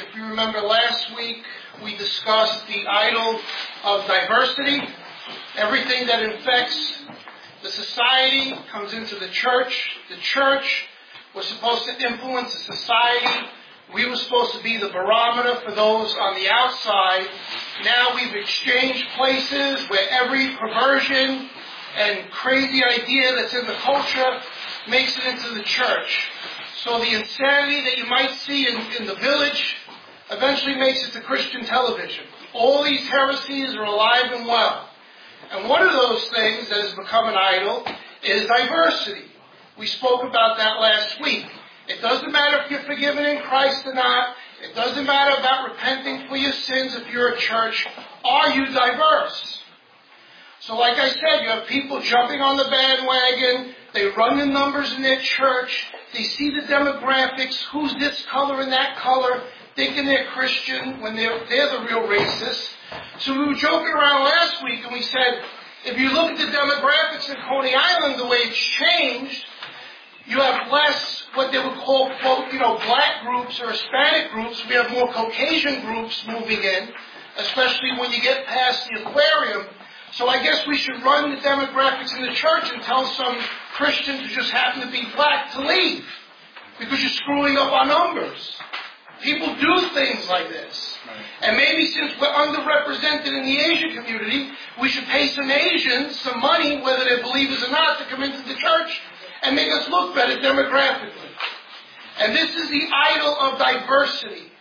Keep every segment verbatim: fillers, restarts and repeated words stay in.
If you remember last week, we discussed the idol of diversity. Everything that infects the society comes into the church. The church was supposed to influence the society. We were supposed to be the barometer for those on the outside. Now we've exchanged places where every perversion and crazy idea that's in the culture makes it into the church. So the insanity that you might see in, in the village eventually makes it to Christian television. All these heresies are alive and well. And one of those things that has become an idol is diversity. We spoke about that last week. It doesn't matter if you're forgiven in Christ or not. It doesn't matter about repenting for your sins if you're a church. Are you diverse? So like I said, you have people jumping on the bandwagon. They run the numbers in their church. They see the demographics, who's this color and that color, thinking they're Christian when they're, they're the real racists. So we were joking around last week and we said, if you look at the demographics in Coney Island, the way it's changed, you have less what they would call, quote, you know, black groups or Hispanic groups. We have more Caucasian groups moving in, especially when you get past the aquarium. So I guess we should run the demographics in the church and tell some Christians who just happen to be black to leave because you're screwing up our numbers. People do things like this. Right. And maybe since we're underrepresented in the Asian community, we should pay some Asians some money, whether they're believers or not, to come into the church and make us look better demographically. And this is the idol of diversity,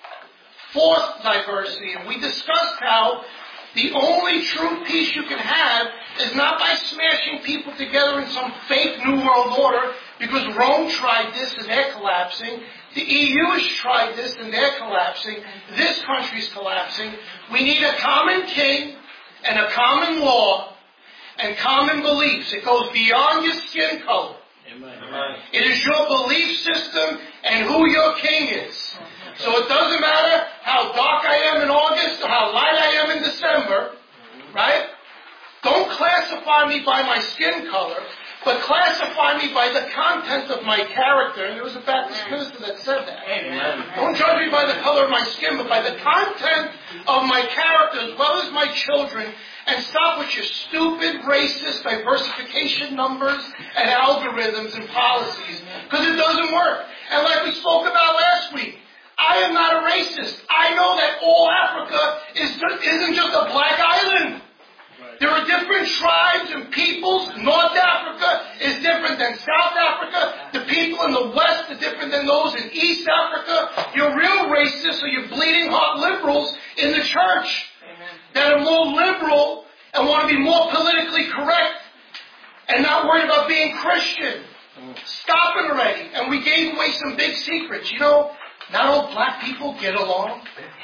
forced diversity. And we discussed how the only true peace you can have is not by smashing people together in some fake New World Order, because Rome tried this and they're collapsing. The E U has tried this and they're collapsing. This country's collapsing. We need a common king and a common law and common beliefs. It goes beyond your skin color. Amen. It is your belief system and who your king is. So it doesn't matter how dark I am in August or how light I am in December, right? Don't classify me by my skin color, but classify me by the content of my character. And there was a Baptist minister that said that. Amen. Don't judge me by the color of my skin, but by the content of my character as well as my children. And stop with your stupid, racist diversification numbers and algorithms and policies, because it doesn't work. And like we spoke about last week, I am not a racist. I know that all Africa is, isn't just a black island. Right. There are different tribes and peoples. North Africa is different than South Africa. The people in the West are different than those in East Africa. You're real racists or you're bleeding heart liberals in the church. Amen. That are more liberal and want to be more politically correct and not worried about being Christian. Mm. Stop it already. And we gave away some big secrets. You know, not all black people get along.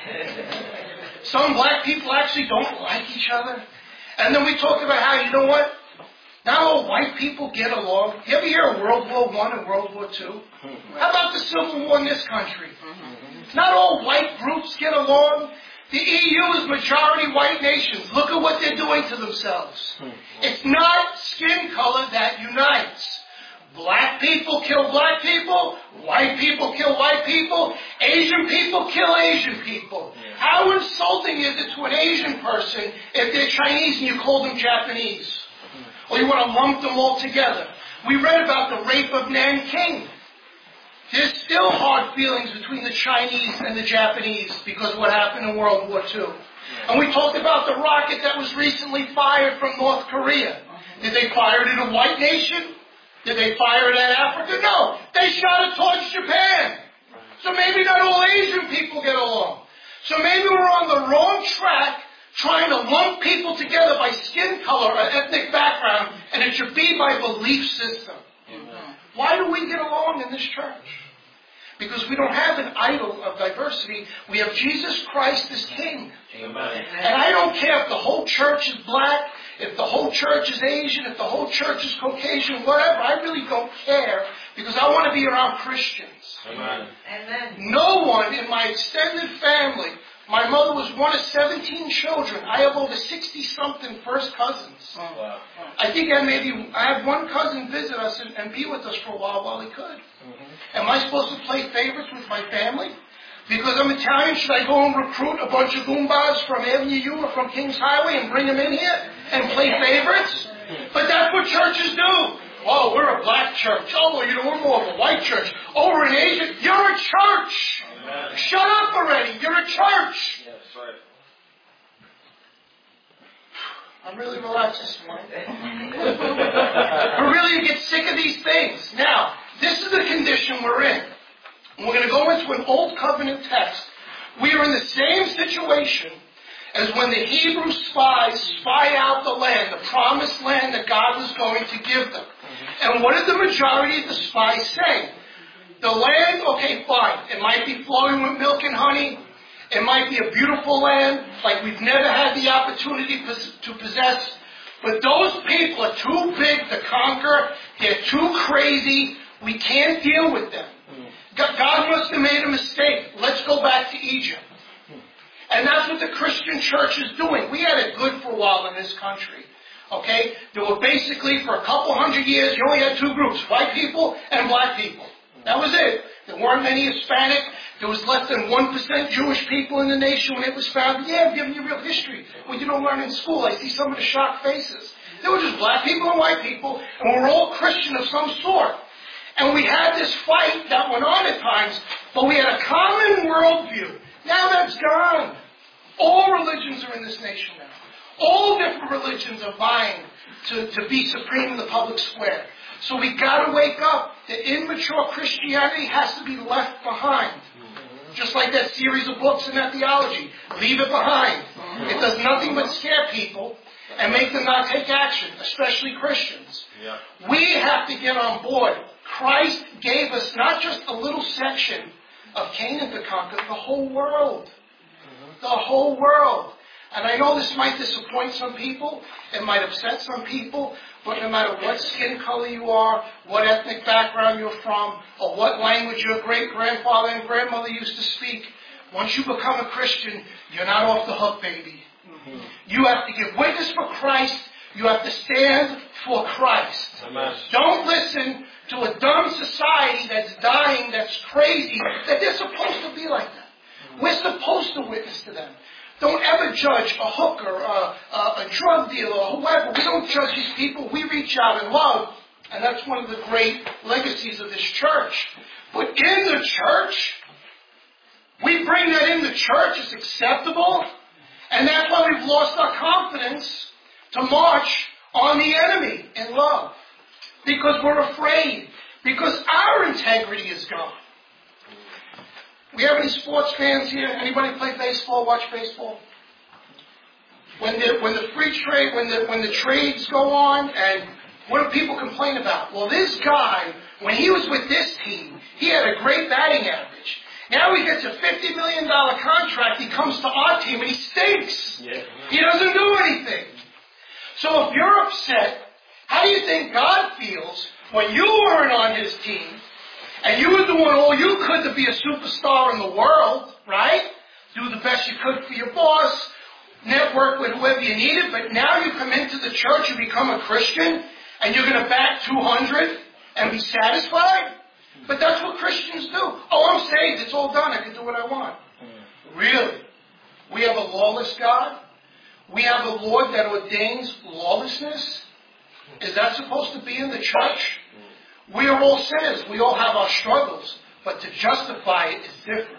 Some black people actually don't like each other. And then we talked about how, you know what? Not all white people get along. You ever hear of World War One and World War Two? How about the Civil War in this country? Not all white groups get along. The E U is majority white nations. Look at what they're doing to themselves. It's not skin color that unites. Black people kill black people. White people kill white people. Asian people kill Asian people. Yeah. How insulting is it to an Asian person if they're Chinese and you call them Japanese? Or you want to lump them all together? We read about the rape of Nanking. There's still hard feelings between the Chinese and the Japanese because of what happened in World War Two. Yeah. And we talked about the rocket that was recently fired from North Korea. Did they fire it at a white nation? Did they fire it at Africa? No. They shot it towards Japan. So maybe not all Asian people get along. So maybe we're on the wrong track trying to lump people together by skin color or ethnic background, and it should be by belief system. Amen. Why do we get along in this church? Because we don't have an idol of diversity. We have Jesus Christ as King. Amen. And I don't care if the whole church is black, if the whole church is Asian, if the whole church is Caucasian, whatever. I really don't care because I want to be around Christians. Amen. Amen. No one in my extended family, my mother was one of seventeen children. I have over sixty-something first cousins. Oh, wow. I think I maybe I had one cousin visit us and, and be with us for a while while he could. Mm-hmm. Am I supposed to play favorites with my family? Because I'm Italian, should I go and recruit a bunch of Goombas from Avenue U or from Kings Highway and bring them in here and play favorites? But that's what churches do. Oh, we're a black church. Oh, you know, we're more of a white church. Oh, we're an Asian. You're a church. Amen. Shut up already. You're a church. Yes, right. I'm really relaxed this morning. But really, you get sick of these things. Now, this is the condition we're in. We're going to go into an Old Covenant text. We are in the same situation as when the Hebrew spies spy out the land, the promised land that God was going to give them. And what did the majority of the spies say? The land, okay, fine. It might be flowing with milk and honey. It might be a beautiful land like we've never had the opportunity to possess. But those people are too big to conquer. They're too crazy. We can't deal with them. God must have made a mistake. Let's go back to Egypt. And that's what the Christian church is doing. We had it good for a while in this country. Okay? There were basically, for a couple hundred years, you only had two groups, white people and black people. That was it. There weren't many Hispanic. There was less than one percent Jewish people in the nation when it was founded. Yeah, I'm giving you real history. What you don't learn in school. I see some of the shocked faces. There were just black people and white people, and we were all Christian of some sort. And we had this fight that went on at times, but we had a common worldview. Now that's gone. All religions are in this nation now. All different religions are vying to, to be supreme in the public square. So we got to wake up. The immature Christianity has to be left behind. Just like that series of books in that theology. Leave it behind. It does nothing but scare people and make them not take action, especially Christians. Yeah. We have to get on board. Christ gave us not just a little section of Canaan to conquer, the whole world. The whole world. And I know this might disappoint some people. It might upset some people. But no matter what skin color you are, what ethnic background you're from, or what language your great-grandfather and grandmother used to speak, once you become a Christian, you're not off the hook, baby. Mm-hmm. You have to give witness for Christ. You have to stand for Christ. Amen. Don't listen to a dumb society that's dying, that's crazy, that they're supposed to be like that. We're supposed to witness to them. Don't ever judge a hooker, a, a, a drug dealer, or whoever. We don't judge these people. We reach out in love. And that's one of the great legacies of this church. But in the church, we bring that in the church. It's acceptable. And that's why we've lost our confidence to march on the enemy in love. Because we're afraid. Because our integrity is gone. We have any sports fans here? Anybody play baseball, watch baseball? When the, when the free trade, when the, when the trades go on, and what do people complain about? Well, this guy, when he was with this team, he had a great batting average. Now he gets a fifty million dollars contract, he comes to our team and he stinks. Yeah. He doesn't do anything. So if you're upset, how do you think God feels when you weren't on his team, and you were doing all you could to be a superstar in the world, right? Do the best you could for your boss, network with whoever you needed, but now you come into the church and become a Christian, and you're going to bat two hundred and be satisfied? But that's what Christians do. Oh, I'm saved. It's all done. I can do what I want. Really? We have a lawless God? We have a Lord that ordains lawlessness? Is that supposed to be in the church? We are all sinners. We all have our struggles. But to justify it is different.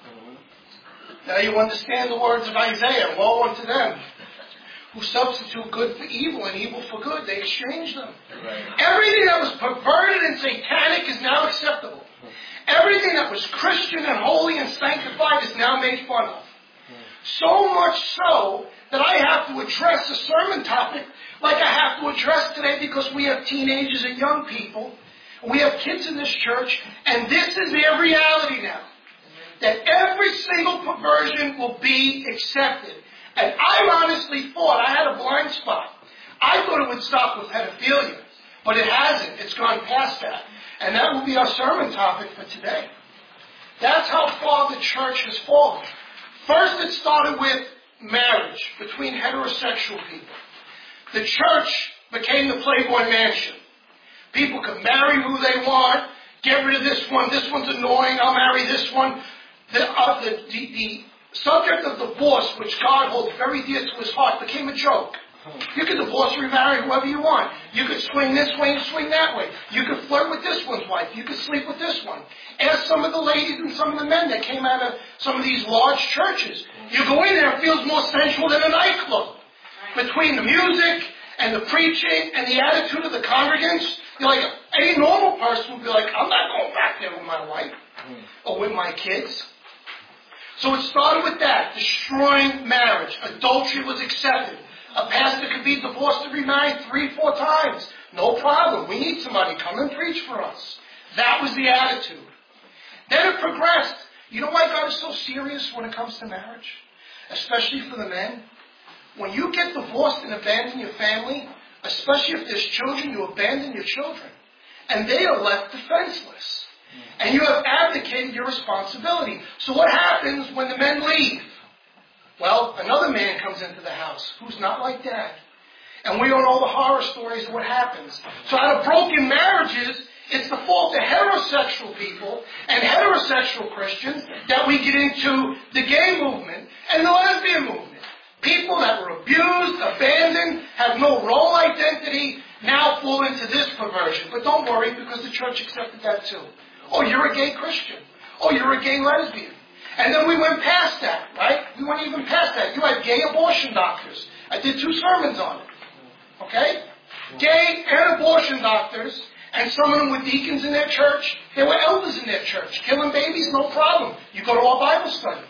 Now you understand the words of Isaiah. Woe unto them who substitute good for evil and evil for good. They exchange them. Right. Everything that was perverted and satanic is now acceptable. Everything that was Christian and holy and sanctified is now made fun of. So much so that I have to address a sermon topic like I have to address today because we have teenagers and young people. We have kids in this church, and this is their reality now. That every single perversion will be accepted. And I honestly thought, I had a blind spot. I thought it would stop with pedophilia. But it hasn't. It's gone past that. And that will be our sermon topic for today. That's how far the church has fallen. First it started with marriage between heterosexual people. The church became the Playboy Mansion. People could marry who they want, get rid of this one, this one's annoying, I'll marry this one. the, uh, the, the, the subject of divorce, which God holds very dear to his heart, became a joke. You could divorce or remarry whoever you want. You could swing this way and swing that way. You could flirt with this one's wife. You could sleep with this one. Ask some of the ladies and some of the men that came out of some of these large churches. You go in there, it feels more sensual than a nightclub. Between the music and the preaching and the attitude of the congregants, you're like, any normal person would be like, I'm not going back there with my wife or with my kids. So it started with that, destroying marriage. Adultery was accepted. A pastor could be divorced or remarried three, four times. No problem. We need somebody. Come and preach for us. That was the attitude. Then it progressed. You know why God is so serious when it comes to marriage? Especially for the men. When you get divorced and abandon your family, especially if there's children, you abandon your children. And they are left defenseless. And you have abdicated your responsibility. So what happens when the men leave? Well, another man comes into the house who's not like dad. And we all know the horror stories of what happens. So out of broken marriages, it's the fault of heterosexual people and heterosexual Christians that we get into the gay movement and the lesbian movement. People that were abused, abandoned, have no role identity, now fall into this perversion. But don't worry, because the church accepted that too. Oh, you're a gay Christian. Oh, you're a gay lesbian. And then we went past that, right? We went even past that. You had gay abortion doctors. I did two sermons on it. Okay? Gay and abortion doctors, and some of them were deacons in their church. They were elders in their church. Killing babies, no problem. You go to our Bible study.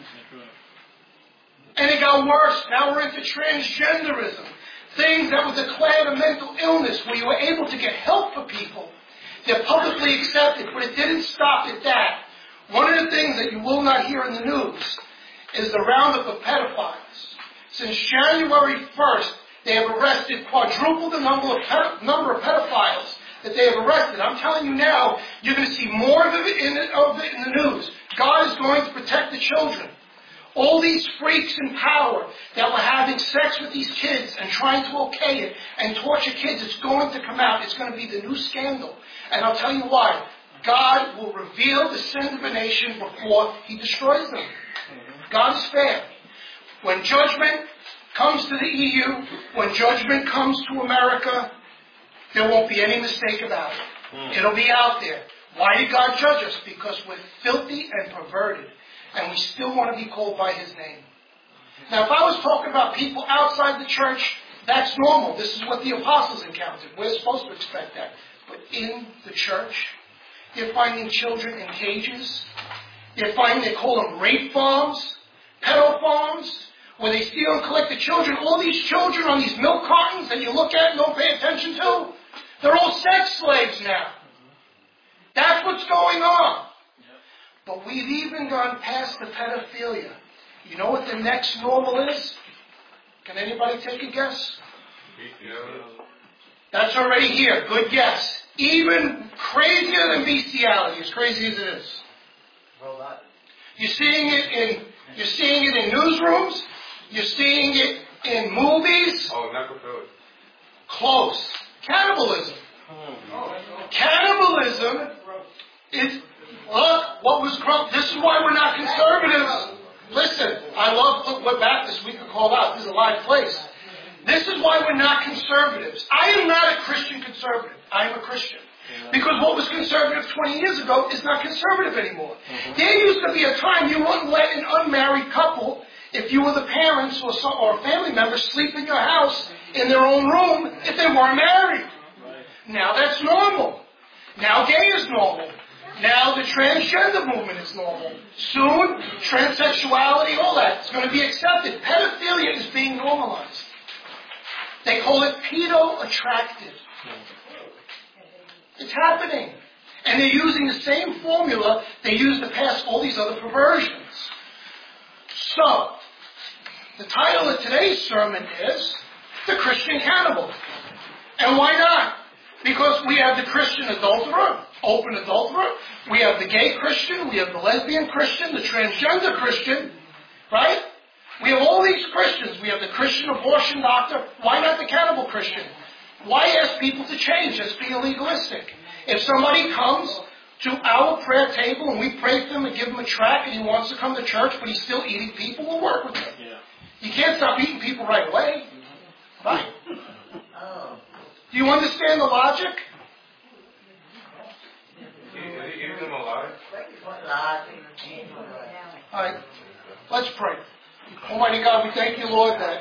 And it got worse. Now we're into transgenderism. Things that were declared a mental illness where you were able to get help for people. They're publicly accepted, but it didn't stop at that. One of the things that you will not hear in the news is the roundup of pedophiles. Since January first, they have arrested quadruple the number of, ped- number of pedophiles that they have arrested. I'm telling you now, you're going to see more of it, in it, of it in the news. God is going to protect the children. All these freaks in power that were having sex with these kids and trying to okay it and torture kids, it's going to come out. It's going to be the new scandal. And I'll tell you why. God will reveal the sin of a nation before he destroys them. God is fair. When judgment comes to the E U, when judgment comes to America, there won't be any mistake about it. It'll be out there. Why did God judge us? Because we're filthy and perverted. And we still want to be called by his name. Now, if I was talking about people outside the church, that's normal. This is what the apostles encountered. We're supposed to expect that. But in the church, they're finding children in cages. They're finding, they call them rape farms, pedo farms, where they steal and collect the children. All these children on these milk cartons that you look at and don't pay attention to, they're all sex slaves now. That's what's going on. But we've even gone past the pedophilia. You know what the next normal is? Can anybody take a guess? That's already here. Good guess. Even crazier than bestiality, as crazy as it is. You're seeing it in you're seeing it in newsrooms. You're seeing it in movies. Oh, necrophilia. Close. Cannibalism. Oh. Cannibalism is, look, what was corrupt. This is why we're not conservatives. Listen, I love, look what Baptists we could call out. This is a live place. This is why we're not conservatives. I am not a Christian conservative. I am a Christian. Because what was conservative twenty years ago is not conservative anymore. Mm-hmm. There used to be a time you wouldn't let an unmarried couple, if you were the parents or, some, or a family member, sleep in your house in their own room if they weren't married. Right. Now that's normal. Now gay is normal. Now the transgender movement is normal. Soon, transsexuality, all that is going to be accepted. Pedophilia is being normalized. They call it pedo-attractive. It's happening. And they're using the same formula they use to pass all these other perversions. So, the title of today's sermon is The Christian Cannibal. And why not? Because we have the Christian adulterer, open adulterer. We have the gay Christian. We have the lesbian Christian, the transgender Christian. Right? We have all these Christians. We have the Christian abortion doctor. Why not the cannibal Christian? Why ask people to change? Just be legalistic. If somebody comes to our prayer table and we pray for him and give him a tract and he wants to come to church, but he's still eating people, we'll work with him. Yeah. You can't stop eating people right away. Right? Oh. Do you understand the logic? Is him alive? All right. Let's pray. Almighty God, we thank you, Lord, that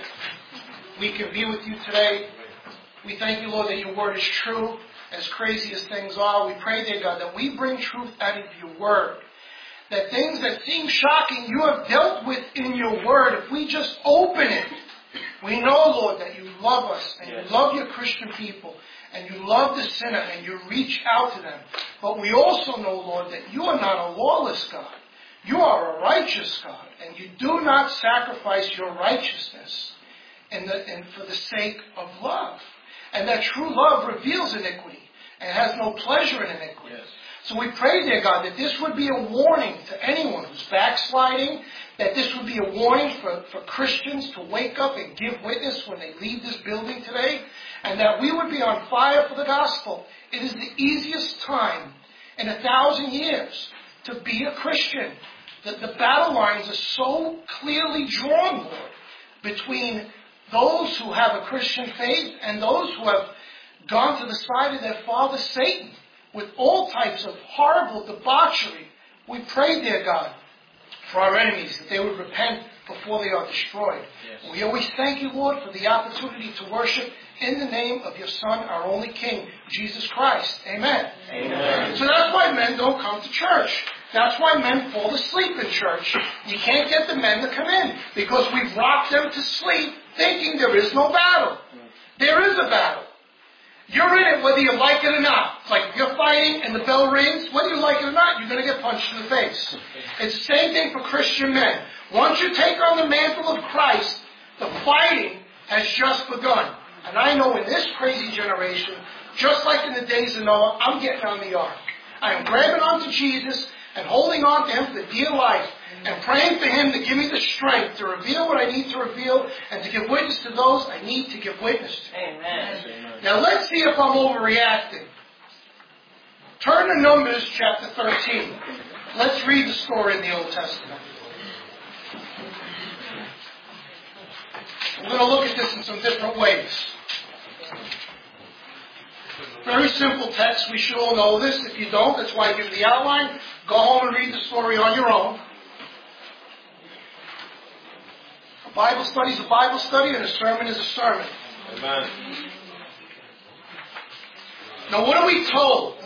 we can be with you today. We thank you, Lord, that your word is true, as crazy as things are. We pray, dear God, that we bring truth out of your word. That things that seem shocking you have dealt with in your word. If we just open it, we know, Lord, that you love us and yes. you love your Christian people and you love the sinner and you reach out to them. But we also know, Lord, that you are not a lawless God. You are a righteous God, and you do not sacrifice your righteousness in the, in, for the sake of love. And that true love reveals iniquity and has no pleasure in iniquity. Yes. So we pray, dear God, that this would be a warning to anyone who's backsliding, that this would be a warning for, for Christians to wake up and give witness when they leave this building today, and that we would be on fire for the gospel. It is the easiest time in a thousand years to be a Christian. That the battle lines are so clearly drawn, Lord, between those who have a Christian faith and those who have gone to the side of their father Satan with all types of horrible debauchery. We pray, dear God, for our enemies, that they would repent before they are destroyed. Yes. We always thank you, Lord, for the opportunity to worship in the name of your Son, our only King, Jesus Christ. Amen. Amen. So that's why men don't come to church. That's why men fall asleep in church. You can't get the men to come in because we've rocked them to sleep thinking there is no battle. There is a battle. You're in it whether you like it or not. It's like if you're fighting and the bell rings, whether you like it or not, you're going to get punched in the face. It's the same thing for Christian men. Once you take on the mantle of Christ, the fighting has just begun. And I know in this crazy generation, just like in the days of Noah, I'm getting on the ark. I am grabbing onto Jesus and holding on to him for dear life and praying for him to give me the strength to reveal what I need to reveal and to give witness to those I need to give witness to. Amen. Now let's see if I'm overreacting. Turn to Numbers chapter thirteen. Let's read the story in the Old Testament. We're going to look at this in some different ways. Very simple text. We should all know this. If you don't, that's why I give the outline. Go home and read the story on your own. A Bible study is a Bible study, and a sermon is a sermon. Amen. Now, what are we told?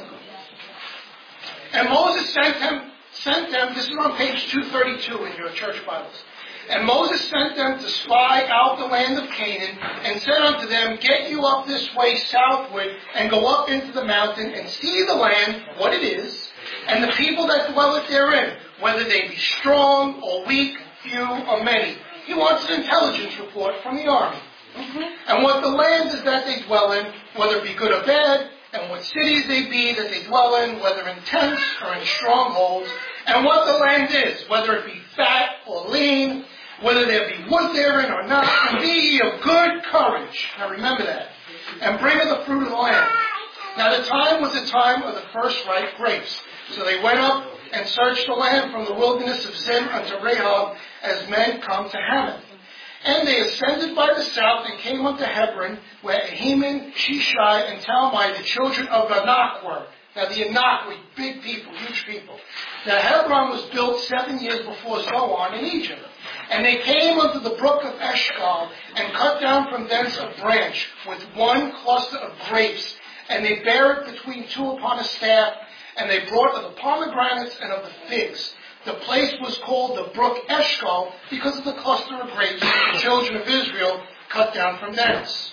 And Moses sent them, sent them, this is on page two thirty-two in your church Bibles. And Moses sent them to spy out the land of Canaan, and said unto them, Get you up this way southward, and go up into the mountain, and see the land, what it is, and the people that dwell therein, whether they be strong or weak, few or many. He wants an intelligence report from the army. Mm-hmm. And what the land is that they dwell in, whether it be good or bad, and what cities they be that they dwell in, whether in tents or in strongholds, and what the land is, whether it be fat or lean, whether there be wood therein or not, and be ye of good courage. Now remember that. And bring of the fruit of the land. Now the time was the time of the first ripe grapes. So they went up and searched the land from the wilderness of Zin unto Rehob, as men come to Hamath. And they ascended by the south and came unto Hebron, where Ahiman, Shishai, and Talmai, the children of Anak, were. Now the Anak were big people, huge people. Now Hebron was built seven years before Zoan in Egypt. And they came unto the brook of Eshcol, and cut down from thence a branch with one cluster of grapes, and they bare it between two upon a staff, and they brought of the pomegranates and of the figs. The place was called the brook Eshcol because of the cluster of grapes that the children of Israel cut down from thence.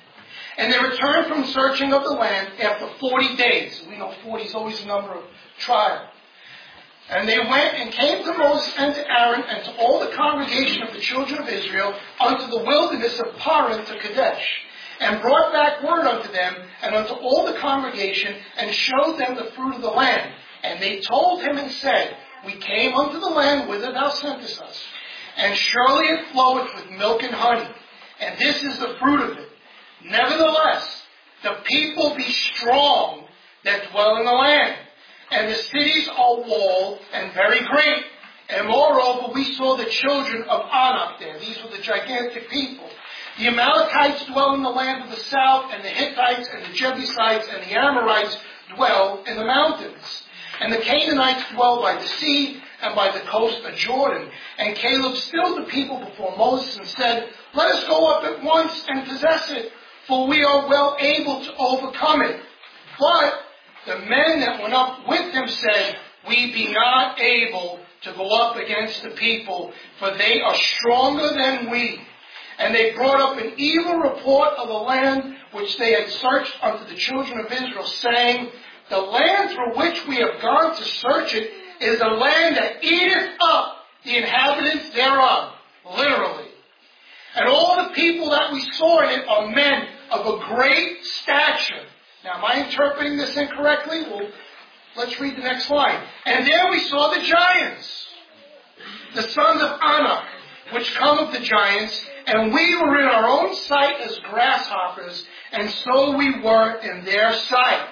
And they returned from searching of the land after forty days. We know forty is always a number of trial. And they went and came to Moses and to Aaron and to all the congregation of the children of Israel unto the wilderness of Paran to Kadesh, and brought back word unto them and unto all the congregation, and showed them the fruit of the land. And they told him and said, We came unto the land whither thou sentest us, and surely it floweth with milk and honey, and this is the fruit of it. Nevertheless, the people be strong that dwell in the land, and the cities are walled and very great. And moreover, we saw the children of Anak there. These were the gigantic people. The Amalekites dwell in the land of the south, and the Hittites and the Jebusites and the Amorites dwell in the mountains. And the Canaanites dwell by the sea and by the coast of Jordan. And Caleb stilled the people before Moses and said, let us go up at once and possess it, for we are well able to overcome it. But the men that went up with him said, we be not able to go up against the people, for they are stronger than we. And they brought up an evil report of the land which they had searched unto the children of Israel, saying, the land through which we have gone to search it is a land that eateth up the inhabitants thereof. Literally. And all the people that we saw in it are men of a great stature. Now, am I interpreting this incorrectly? Well, let's read the next line. And there we saw the giants, the sons of Anak, which come of the giants, and we were in our own sight as grasshoppers, and so we were in their sight.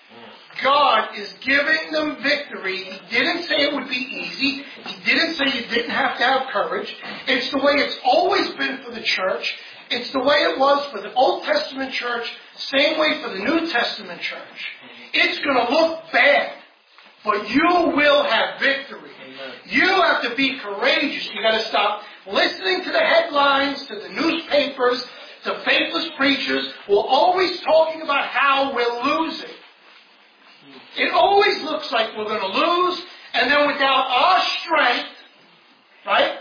God is giving them victory. He didn't say it would be easy. He didn't say you didn't have to have courage. It's the way it's always been for the church. It's the way it was for the Old Testament church, same way for the New Testament church. It's going to look bad, but you will have victory. Amen. You have to be courageous. You got to stop listening to the headlines, to the newspapers, to faithless preachers who are always talking about how we're losing. It always looks like we're going to lose, and then without our strength, right?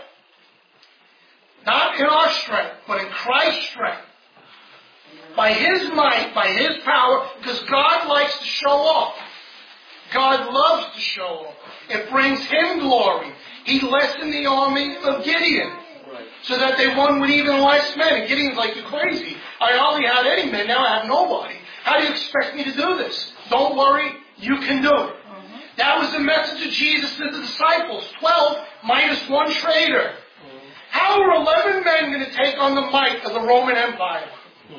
Not in our strength, but in Christ's strength. By His might, by His power, because God likes to show off. God loves to show off. It brings Him glory. He lessened the army of Gideon, so that they won with even less men. And Gideon's like, you're crazy. I hardly had any men, now I have nobody. How do you expect me to do this? Don't worry, you can do it. Mm-hmm. That was the message of Jesus to the disciples. Twelve minus one traitor. Mm-hmm. How are eleven men going to take on the might of the Roman Empire? Mm-hmm.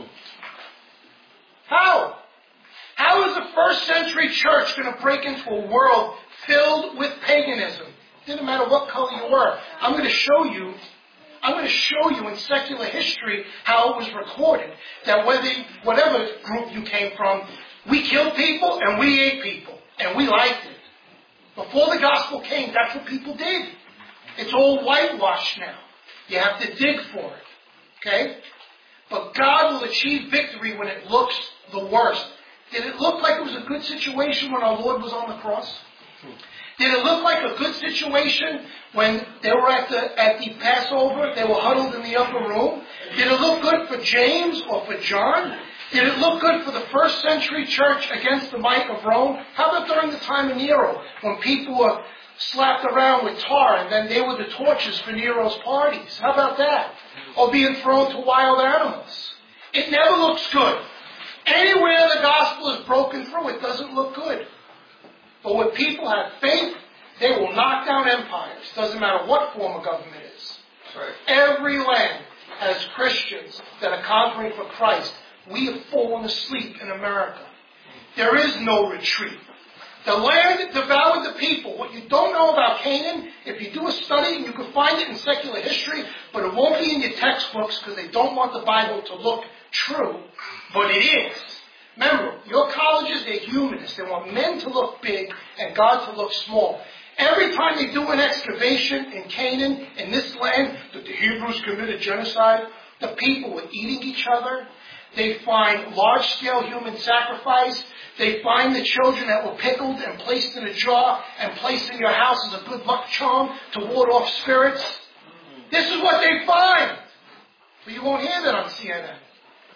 How? How is the first century church going to break into a world filled with paganism? It didn't matter what color you were. I'm going to show you I'm going to show you in secular history how it was recorded that whether, whatever group you came from, we killed people and we ate people. And we liked it. Before the gospel came, that's what people did. It's all whitewashed now. You have to dig for it. Okay? But God will achieve victory when it looks the worst. Did it look like it was a good situation when our Lord was on the cross? Did it look like a good situation when they were at the at the Passover? They were huddled in the upper room. Did it look good for James or for John? Did it look good for the first century church against the might of Rome? How about during the time of Nero, when people were slapped around with tar and then they were the torches for Nero's parties? How about that? Or being thrown to wild animals? It never looks good. Anywhere the gospel is broken through, it doesn't look good. But when people have faith, they will knock down empires. Doesn't matter what form of government is. Right. Every land has Christians that are conquering for Christ. We have fallen asleep in America. There is no retreat. The land devoured the people. What you don't know about Canaan, if you do a study, you can find it in secular history, but it won't be in your textbooks because they don't want the Bible to look true. But it is. Remember, your colleges, they're humanists. They want men to look big and God to look small. Every time they do an excavation in Canaan, in this land, that the Hebrews committed genocide, the people were eating each other. They find large-scale human sacrifice. They find the children that were pickled and placed in a jar and placed in your house as a good luck charm to ward off spirits. This is what they find. But you won't hear that on C N N.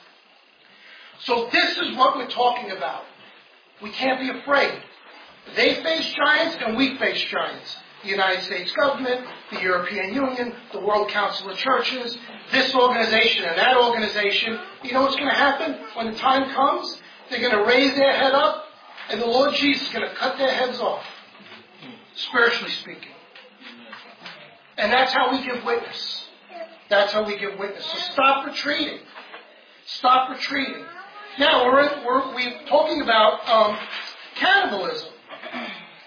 So this is what we're talking about. We can't be afraid. They face giants and we face giants. The United States government, the European Union, the World Council of Churches, this organization and that organization. You know what's going to happen when the time comes? They're going to raise their head up and the Lord Jesus is going to cut their heads off. Spiritually speaking. And that's how we give witness. That's how we give witness. So stop retreating. Stop retreating. Now, we're, in, we're we're talking about um, cannibalism.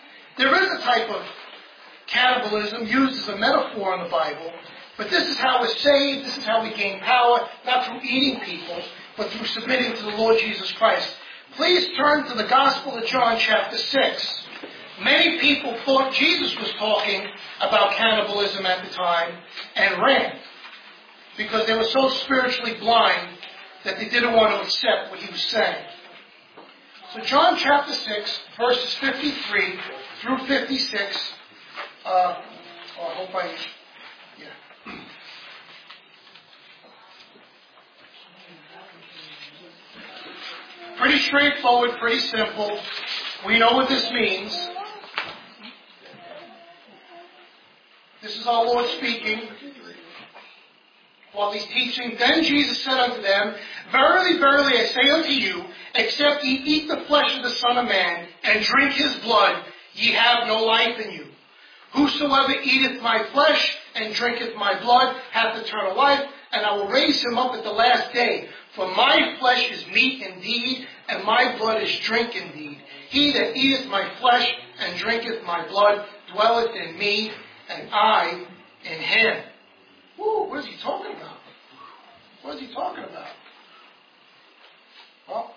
There is a type of cannibalism used as a metaphor in the Bible, but this is how we're saved, this is how we gain power, not through eating people, but through submitting to the Lord Jesus Christ. Please turn to the Gospel of John chapter six. Many people thought Jesus was talking about cannibalism at the time and ran because they were so spiritually blind that they didn't want to accept what he was saying. So John chapter six, verses fifty-three through fifty-six. Uh, oh, I hope I... Yeah. Pretty straightforward, pretty simple. We know what this means. This is our Lord speaking. While he's teaching, then Jesus said unto them, Verily, verily, I say unto you, except ye eat the flesh of the Son of Man, and drink his blood, ye have no life in you. Whosoever eateth my flesh, and drinketh my blood, hath eternal life, and I will raise him up at the last day. For my flesh is meat indeed, and my blood is drink indeed. He that eateth my flesh, and drinketh my blood, dwelleth in me, and I in him. Woo, what is he talking about? What is he talking about? Well,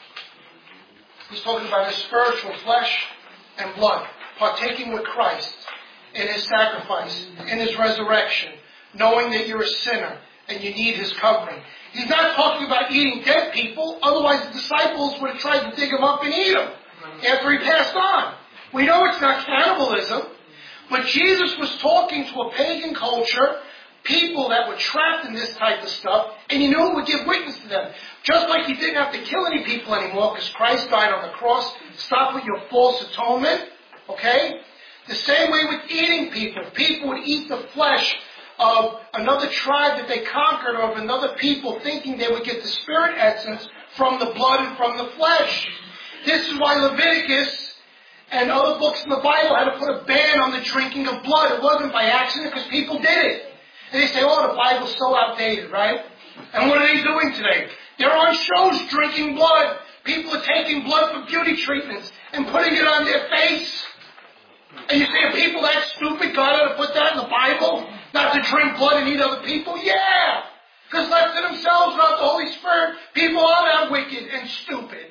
he's talking about his spiritual flesh and blood, partaking with Christ in his sacrifice, in his resurrection, knowing that you're a sinner and you need his covering. He's not talking about eating dead people, otherwise the disciples would have tried to dig him up and eat him after he passed on. We know it's not cannibalism, but Jesus was talking to a pagan culture, people that were trapped in this type of stuff, and he knew it would give witness to them. Just like he didn't have to kill any people anymore because Christ died on the cross. Stop with your false atonement, okay? The same way with eating people. People would eat the flesh of another tribe that they conquered, or of another people, thinking they would get the spirit essence from the blood and from the flesh. This is why Leviticus and other books in the Bible had to put a ban on the drinking of blood. It wasn't by accident because people did it. And they say, oh, the Bible's so outdated, right? And what are they doing today? They're on shows drinking blood. People are taking blood for beauty treatments and putting it on their face. And you say, are people that stupid? God had to put that in the Bible? Not to drink blood and eat other people? Yeah! Because left to themselves, without the Holy Spirit, people are that wicked and stupid.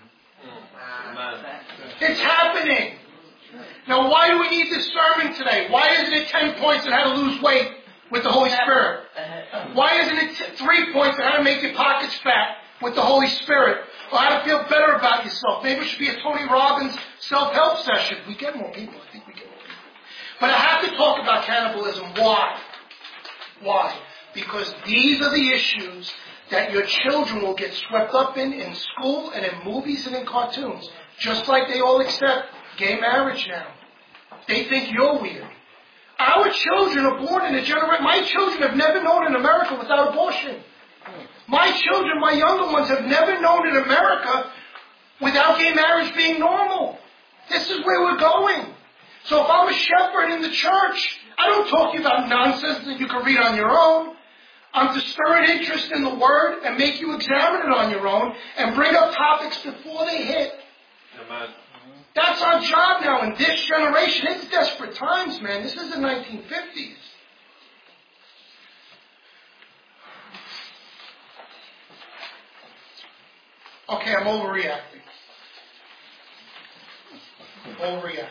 Amen. It's happening. Now, why do we need this sermon today? Why isn't it ten points on how to lose weight with the Holy Spirit? Why isn't it t- three points on how to make your pockets fat with the Holy Spirit? Or how to feel better about yourself? Maybe it should be a Tony Robbins self-help session. We get more people. I think we get more people. But I have to talk about cannibalism. Why? Why? Because these are the issues that your children will get swept up in in school and in movies and in cartoons. Just like they all accept gay marriage now. They think you're weird. Our children are born in a generation. My children have never known in America without abortion. My children, my younger ones, have never known in America without gay marriage being normal. This is where we're going. So if I'm a shepherd in the church, I don't talk to you about nonsense that you can read on your own. I'm to stir an interest in the Word and make you examine it on your own and bring up topics before they hit. Amen. That's our job now in this generation. It's desperate times, man. This is the nineteen fifties. Okay, I'm overreacting. Overreacting.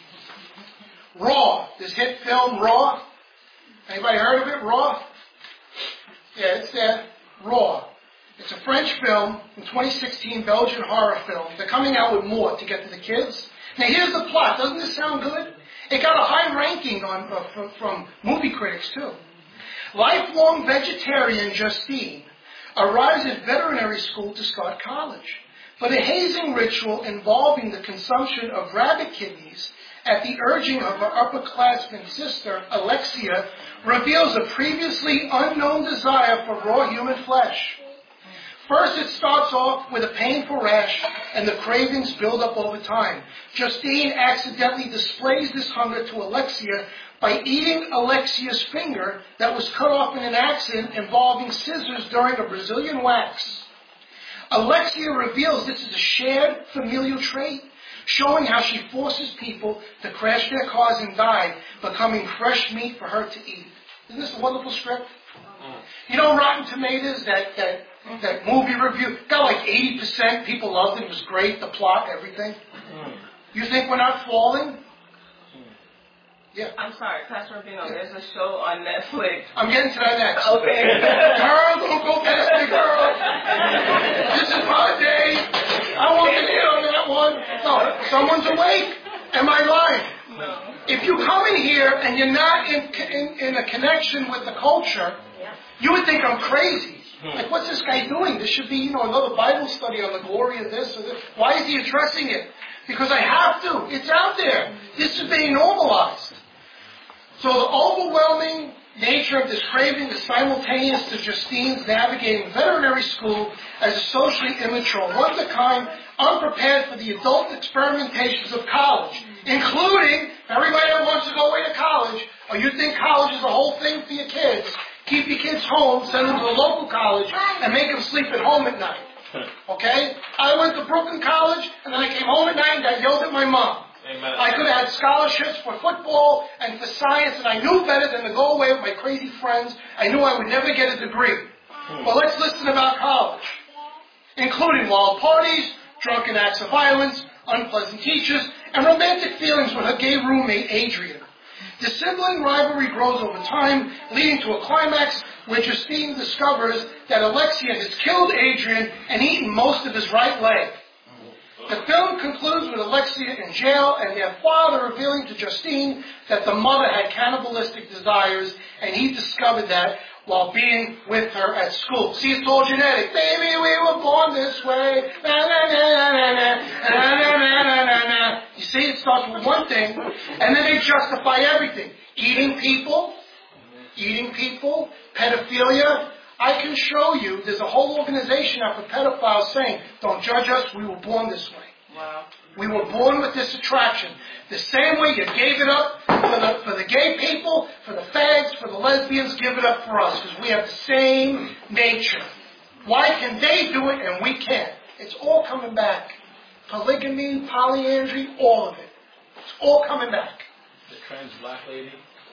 Raw. This hit film, Raw. Anybody heard of it? Raw? Yeah, it's there. Raw. It's a French film in twenty sixteen, Belgian horror film. They're coming out with more to get to the kids. Now here's the plot. Doesn't this sound good? It got a high ranking on uh, from, from movie critics too. Lifelong vegetarian Justine arrives at veterinary school to start college. But a hazing ritual involving the consumption of rabbit kidneys at the urging of her upperclassman sister, Alexia, reveals a previously unknown desire for raw human flesh. First, it starts off with a painful rash, and the cravings build up over time. Justine accidentally displays this hunger to Alexia by eating Alexia's finger that was cut off in an accident involving scissors during a Brazilian wax. Alexia reveals this is a shared familial trait. showing how she forces people to crash their cars and die, becoming fresh meat for her to eat. Isn't this a wonderful script? You know, Rotten Tomatoes, that, that, that movie review, got like eighty percent. People loved it. It was great. The plot, everything. You think we're not falling? Yeah. I'm sorry, Pastor Rubino, there's a show on Netflix. I'm getting to that next. Okay. Girl, don't go past me, girl. This is my day. I want to hit on that one. No, someone's awake. Am I lying? No. If you come in here and you're not in, in, in a connection with the culture, you would think I'm crazy. Like, what's this guy doing? This should be, you know, another Bible study on the glory of this or this. Why is he addressing it? Because I have to. It's out there. This is being normalized. So the overwhelming nature of this craving is simultaneous to Justine's navigating veterinary school as a socially immature, one-of-a-kind, unprepared for the adult experimentations of college, including everybody that wants to go away to college, or you think college is the whole thing for your kids, keep your kids home, send them to a local college, and make them sleep at home at night. Okay? I went to Brooklyn College, and then I came home at night and got yelled at my mom. Amen. I could have had scholarships for football and for science, and I knew better than to go away with my crazy friends. I knew I would never get a degree. Well, let's listen about college, including wild parties, drunken acts of violence, unpleasant teachers, and romantic feelings with her gay roommate, Adrian. The sibling rivalry grows over time, leading to a climax where Justine discovers that Alexia has killed Adrian and eaten most of his right leg. The film concludes with Alexia in jail and their father revealing to Justine that the mother had cannibalistic desires, and he discovered that while being with her at school. See, it's all genetic. Baby, we were born this way. Na, na, na, na, na, na, na, na, na, na, na. You see, it starts with one thing, and then they justify everything. Eating people, eating people, pedophilia. I can show you, there's a whole organization out for pedophiles saying, don't judge us, we were born this way. Wow. We were born with this attraction. The same way you gave it up for the, for the gay people, for the fags, for the lesbians, give it up for us, because we have the same nature. Why can they do it and we can't? It's all coming back. Polygamy, polyandry, all of it. It's all coming back. The trans black lady?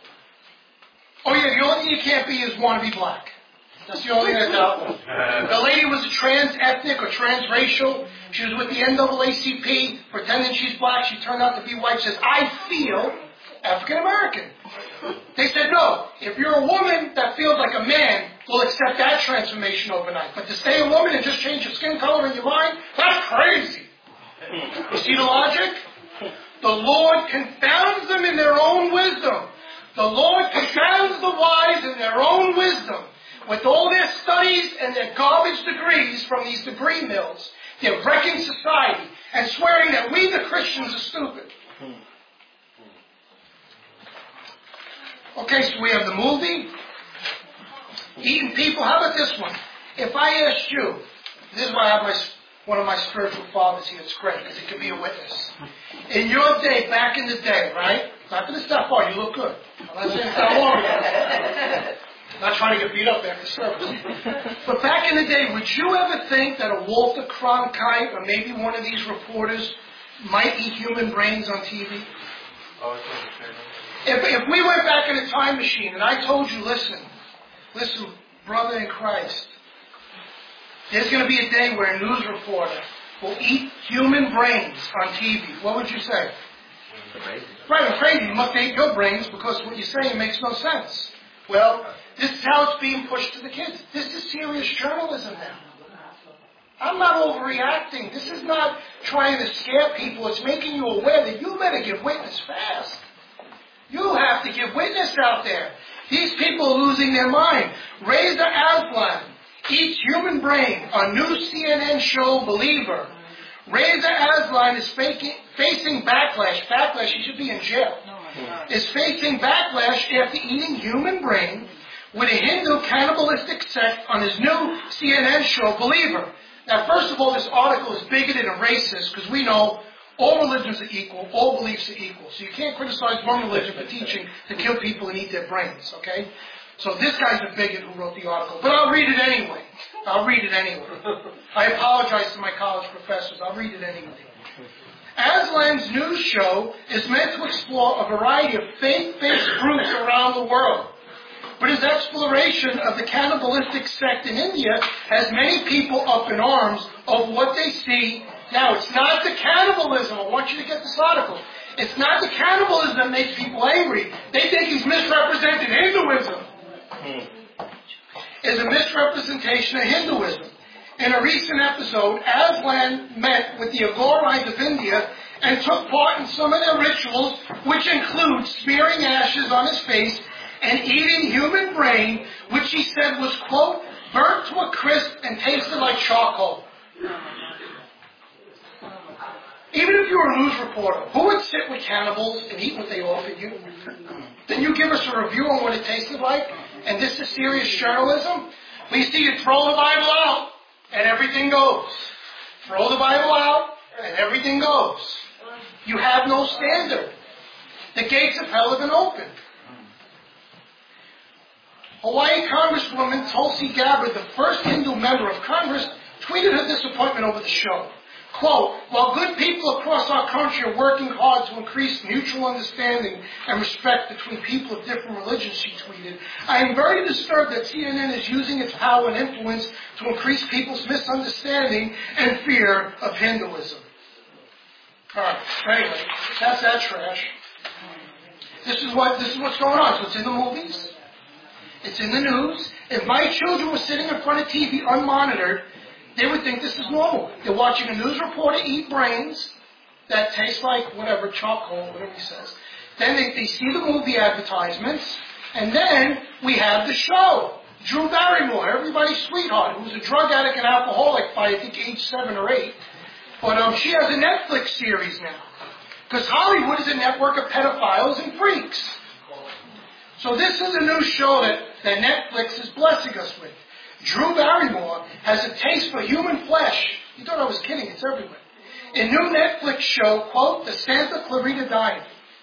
Oh yeah, the only thing you can't be is wannabe black. That's the only thing that's out there. The lady was a trans-ethnic or transracial. She was with the N double A C P, pretending she's black. She turned out to be white. She says, I feel African-American. They said, no, if you're a woman that feels like a man, we'll accept that transformation overnight. But to stay a woman and just change your skin color and your mind, that's crazy. You see the logic? The Lord confounds them in their own wisdom. The Lord confounds the wise in their own wisdom. With all their studies and their garbage degrees from these degree mills, they're wrecking society and swearing that we, the Christians, are stupid. Okay, so we have the movie, Eating People. How about this one? If I asked you, this is why I have my, one of my spiritual fathers here. It's great because he can be a witness. In your day, back in the day, right? Not going to step far. You look good. I'm not saying it's not long ago. Not trying to get beat up after service. But back in the day, would you ever think that a Walter Cronkite or maybe one of these reporters might eat human brains on T V? Oh, it's understandable. If, if we went back in a time machine and I told you, listen, listen, brother in Christ, there's going to be a day where a news reporter will eat human brains on T V, what would you say? Crazy. Right, I'm crazy. You must eat your brains because what you're saying makes no sense. Well, this is how it's being pushed to the kids. This is serious journalism now. I'm not overreacting. This is not trying to scare people. It's making you aware that you better give witness fast. You have to give witness out there. These people are losing their mind. Reza Aslan eats human brain on new C N N show Believer. Reza Aslan is faking, facing backlash. Backlash, he should be in jail. Is facing backlash after eating human brain with a Hindu cannibalistic sect on his new C N N show, Believer. Now, first of all, this article is bigoted and racist because we know all religions are equal, all beliefs are equal. So you can't criticize one religion for teaching to kill people and eat their brains, okay? So this guy's a bigot who wrote the article. But I'll read it anyway. I'll read it anyway. I apologize to my college professors. I'll read it anyway. Aslan's news show is meant to explore a variety of faith-based groups around the world. But his exploration of the cannibalistic sect in India has many people up in arms of what they see. Now, it's not the cannibalism. I want you to get this article. It's not the cannibalism that makes people angry. They think he's misrepresenting Hinduism. It's a misrepresentation of Hinduism. In a recent episode, Aslan met with the Agorites of India and took part in some of their rituals, which include smearing ashes on his face and eating human brain, which he said was, quote, burnt to a crisp and tasted like charcoal. Even if you were a news reporter, who would sit with cannibals and eat what they offered you? Then you give us a review on what it tasted like, and this is serious journalism? We see you throw the Bible out, and everything goes. Throw the Bible out, and everything goes. You have no standard. The gates of hell have been opened. Hawaii Congresswoman Tulsi Gabbard, the first Hindu member of Congress, tweeted her disappointment over the show. Quote, while good people across our country are working hard to increase mutual understanding and respect between people of different religions, she tweeted, I am very disturbed that C N N is using its power and influence to increase people's misunderstanding and fear of Hinduism. Alright, anyway, that's that trash. This is what this is what's going on. So it's in the movies. It's in the news. If my children were sitting in front of T V unmonitored, they would think this is normal. They're watching a news reporter eat brains that taste like whatever, charcoal, whatever he says. Then they, they see the movie advertisements, and then we have the show. Drew Barrymore, everybody's sweetheart, who's a drug addict and alcoholic by, I think, age seven or eight. But um, she has a Netflix series now. Because Hollywood is a network of pedophiles and freaks. So this is a new show that, that Netflix is blessing us with. Drew Barrymore has a taste for human flesh. You thought I was kidding. It's everywhere. A new Netflix show, quote, The Santa Clarita Diet.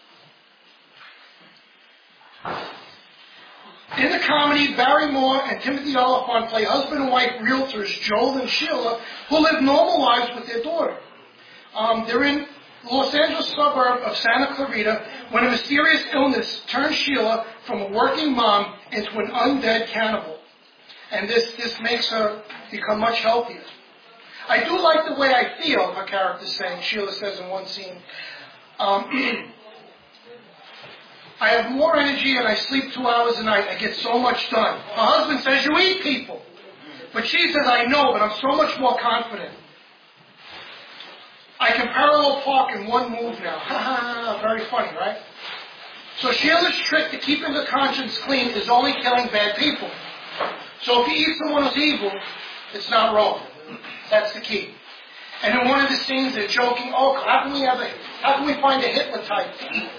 In the comedy, Barrymore and Timothy Oliphant play husband and wife realtors Joel and Sheila, who live normal lives with their daughter. Um, they're in Los Angeles suburb of Santa Clarita when a mysterious illness turns Sheila from a working mom into an undead cannibal. And this, this makes her become much healthier. I do like the way I feel, her character's saying, Sheila says in one scene. Um, I have more energy and I sleep two hours a night. I get so much done. Her husband says, you eat people. But she says, I know, but I'm so much more confident. I can parallel park in one move now. Ha ha, very funny, right? So Sheila's trick to keeping her conscience clean is only killing bad people. So if you eat someone who's evil, it's not wrong. That's the key. And in one of the scenes, they're joking, oh, how can we have a, how can we find a Hitler type to eat?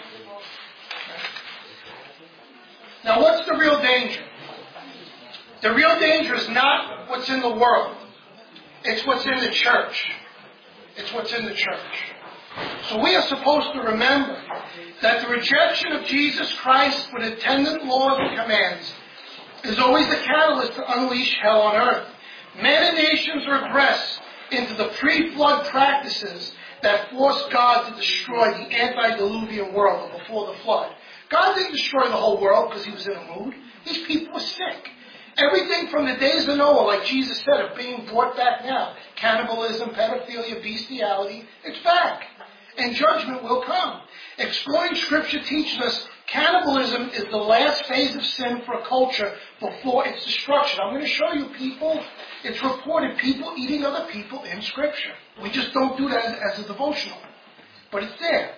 Now, what's the real danger? The real danger is not what's in the world. It's what's in the church. It's what's in the church. So we are supposed to remember that the rejection of Jesus Christ with attendant laws and commands is always the catalyst to unleash hell on earth. Men and nations regress into the pre-flood practices that forced God to destroy the antediluvian world before the flood. God didn't destroy the whole world because he was in a mood. These people were sick. Everything from the days of Noah, like Jesus said, are being brought back now. Cannibalism, pedophilia, bestiality, it's back. And judgment will come. Exploring Scripture teaches us cannibalism is the last phase of sin for a culture before its destruction. I'm going to show you people, it's reported people eating other people in Scripture. We just don't do that as, as a devotional. But it's there.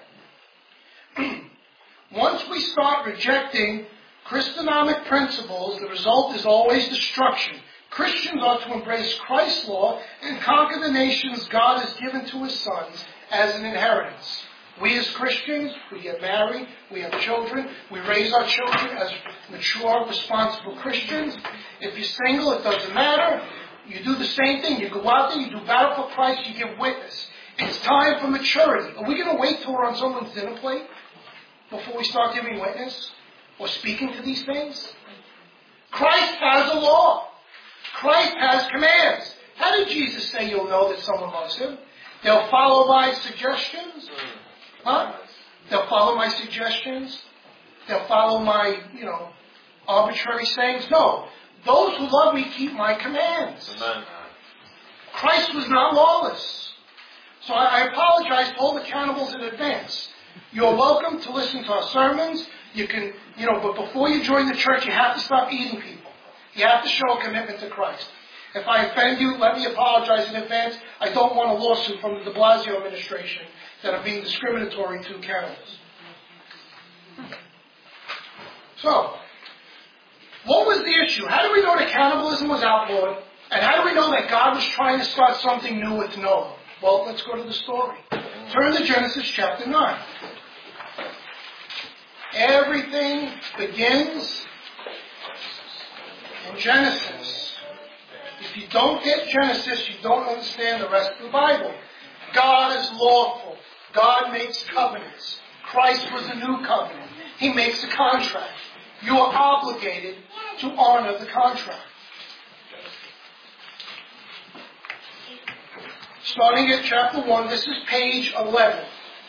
Once we start rejecting Christonomic principles, the result is always destruction. Christians are to embrace Christ's law and conquer the nations God has given to his sons as an inheritance. We as Christians, we get married, we have children, we raise our children as mature, responsible Christians. If you're single, it doesn't matter. You do the same thing. You go out there, you do battle for Christ, you give witness. It's time for maturity. Are we going to wait till we're on someone's dinner plate before we start giving witness or speaking to these things? Christ has a law. Christ has commands. How did Jesus say you'll know that someone loves him? They'll follow my suggestions. Huh? They'll follow my suggestions. They'll follow my, you know, arbitrary sayings. No. Those who love me keep my commands. Amen. Christ was not lawless. So I, I apologize to all the cannibals in advance. You're welcome to listen to our sermons. You can, you know, but before you join the church, you have to stop eating people. You have to show a commitment to Christ. If I offend you, let me apologize in advance. I don't want a lawsuit from the de Blasio administration that I'm being discriminatory to cannibals. So, what was the issue? How do we know that cannibalism was outlawed? And how do we know that God was trying to start something new with Noah? Well, let's go to the story. Turn to Genesis chapter nine. Everything begins in Genesis. If you don't get Genesis, you don't understand the rest of the Bible. God is lawful. God makes covenants. Christ was a new covenant. He makes a contract. You are obligated to honor the contract. Starting at chapter one, this is page eleven.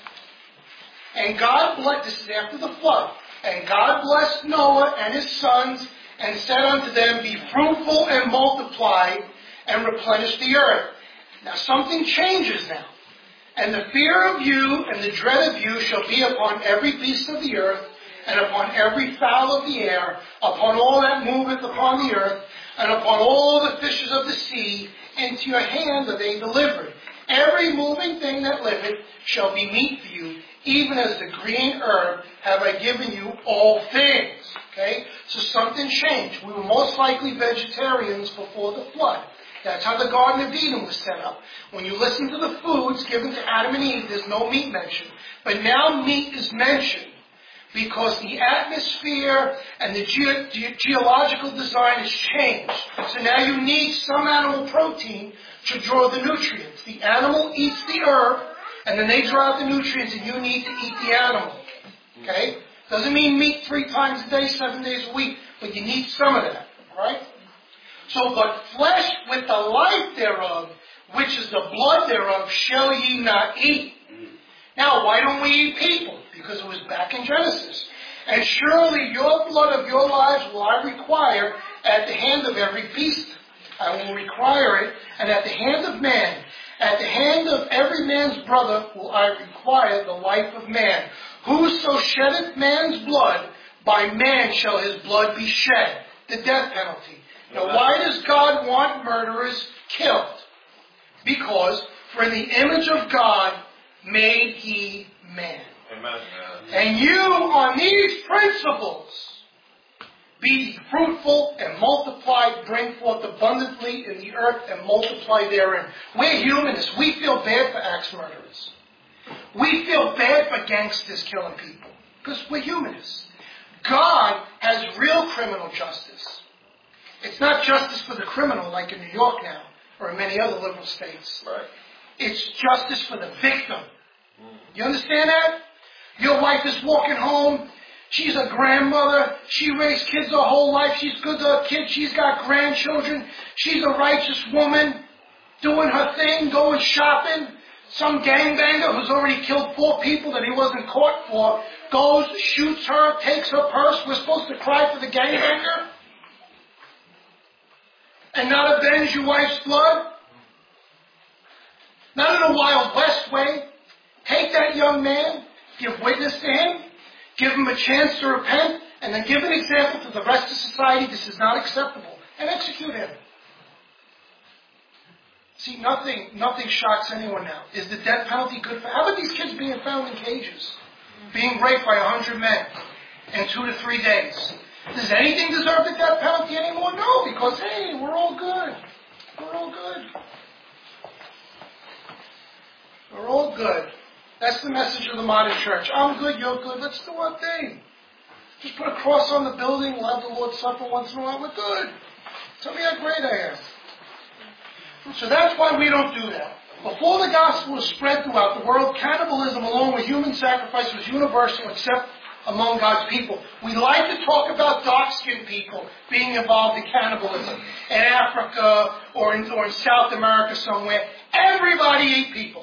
And God blessed, this is after the flood, and God blessed Noah and his sons, and said unto them, be fruitful and multiply, and replenish the earth. Now something changes now. And the fear of you and the dread of you shall be upon every beast of the earth, and upon every fowl of the air, upon all that moveth upon the earth, and upon all the fishes of the sea. Into your hand are they delivered. Every moving thing that liveth shall be meat for you, even as the green herb have I given you all things. Okay? So something changed. We were most likely vegetarians before the flood. That's how the Garden of Eden was set up. When you listen to the foods given to Adam and Eve, there's no meat mentioned. But now meat is mentioned because the atmosphere and the ge- ge- geological design has changed. So now you need some animal protein to draw the nutrients. The animal eats the herb, and then they draw out the nutrients, and you need to eat the animal. Okay? Doesn't mean meat three times a day, seven days a week, but you need some of that. Right? So, but flesh with the life thereof, which is the blood thereof, shall ye not eat. Now, why don't we eat people? Because it was back in Genesis. And surely your blood of your lives will I require at the hand of every beast. I will require it, and at the hand of man, at the hand of every man's brother will I require the life of man. Whoso sheddeth man's blood, by man shall his blood be shed. The death penalty. Now, why does God want murderers killed? Because, for in the image of God made he man. Amen. And you, on these principles, be fruitful and multiply, bring forth abundantly in the earth and multiply therein. We're humanists. We feel bad for axe murderers. We feel bad for gangsters killing people. Because we're humanists. God has real criminal justice. It's not justice for the criminal like in New York now, or in many other liberal states. Right. It's justice for the victim. You understand that? Your wife is walking home. She's a grandmother. She raised kids her whole life. She's good to her kids. She's got grandchildren. She's a righteous woman doing her thing, going shopping. Some gangbanger who's already killed four people that he wasn't caught for goes, shoots her, takes her purse. We're supposed to cry for the gangbanger? And not avenge your wife's blood? Not in a Wild West way. Take that young man, give witness to him, give him a chance to repent, and then give an example to the rest of society. This is not acceptable. And execute him. See, nothing nothing shocks anyone now. Is the death penalty good for... How about these kids being found in cages? Being raped by a hundred men in two to three days? Does anything deserve the death penalty anymore? No, because, hey, we're all good. We're all good. We're all good. That's the message of the modern church. I'm good, you're good, let's do our thing. Just put a cross on the building, we'll have the Lord's Supper once in a while, we're good. Tell me how great I am. So that's why we don't do that. Before the gospel was spread throughout the world, cannibalism along with human sacrifice was universal except among God's people. We like to talk about dark-skinned people being involved in cannibalism in Africa or in, or in South America somewhere. Everybody ate people.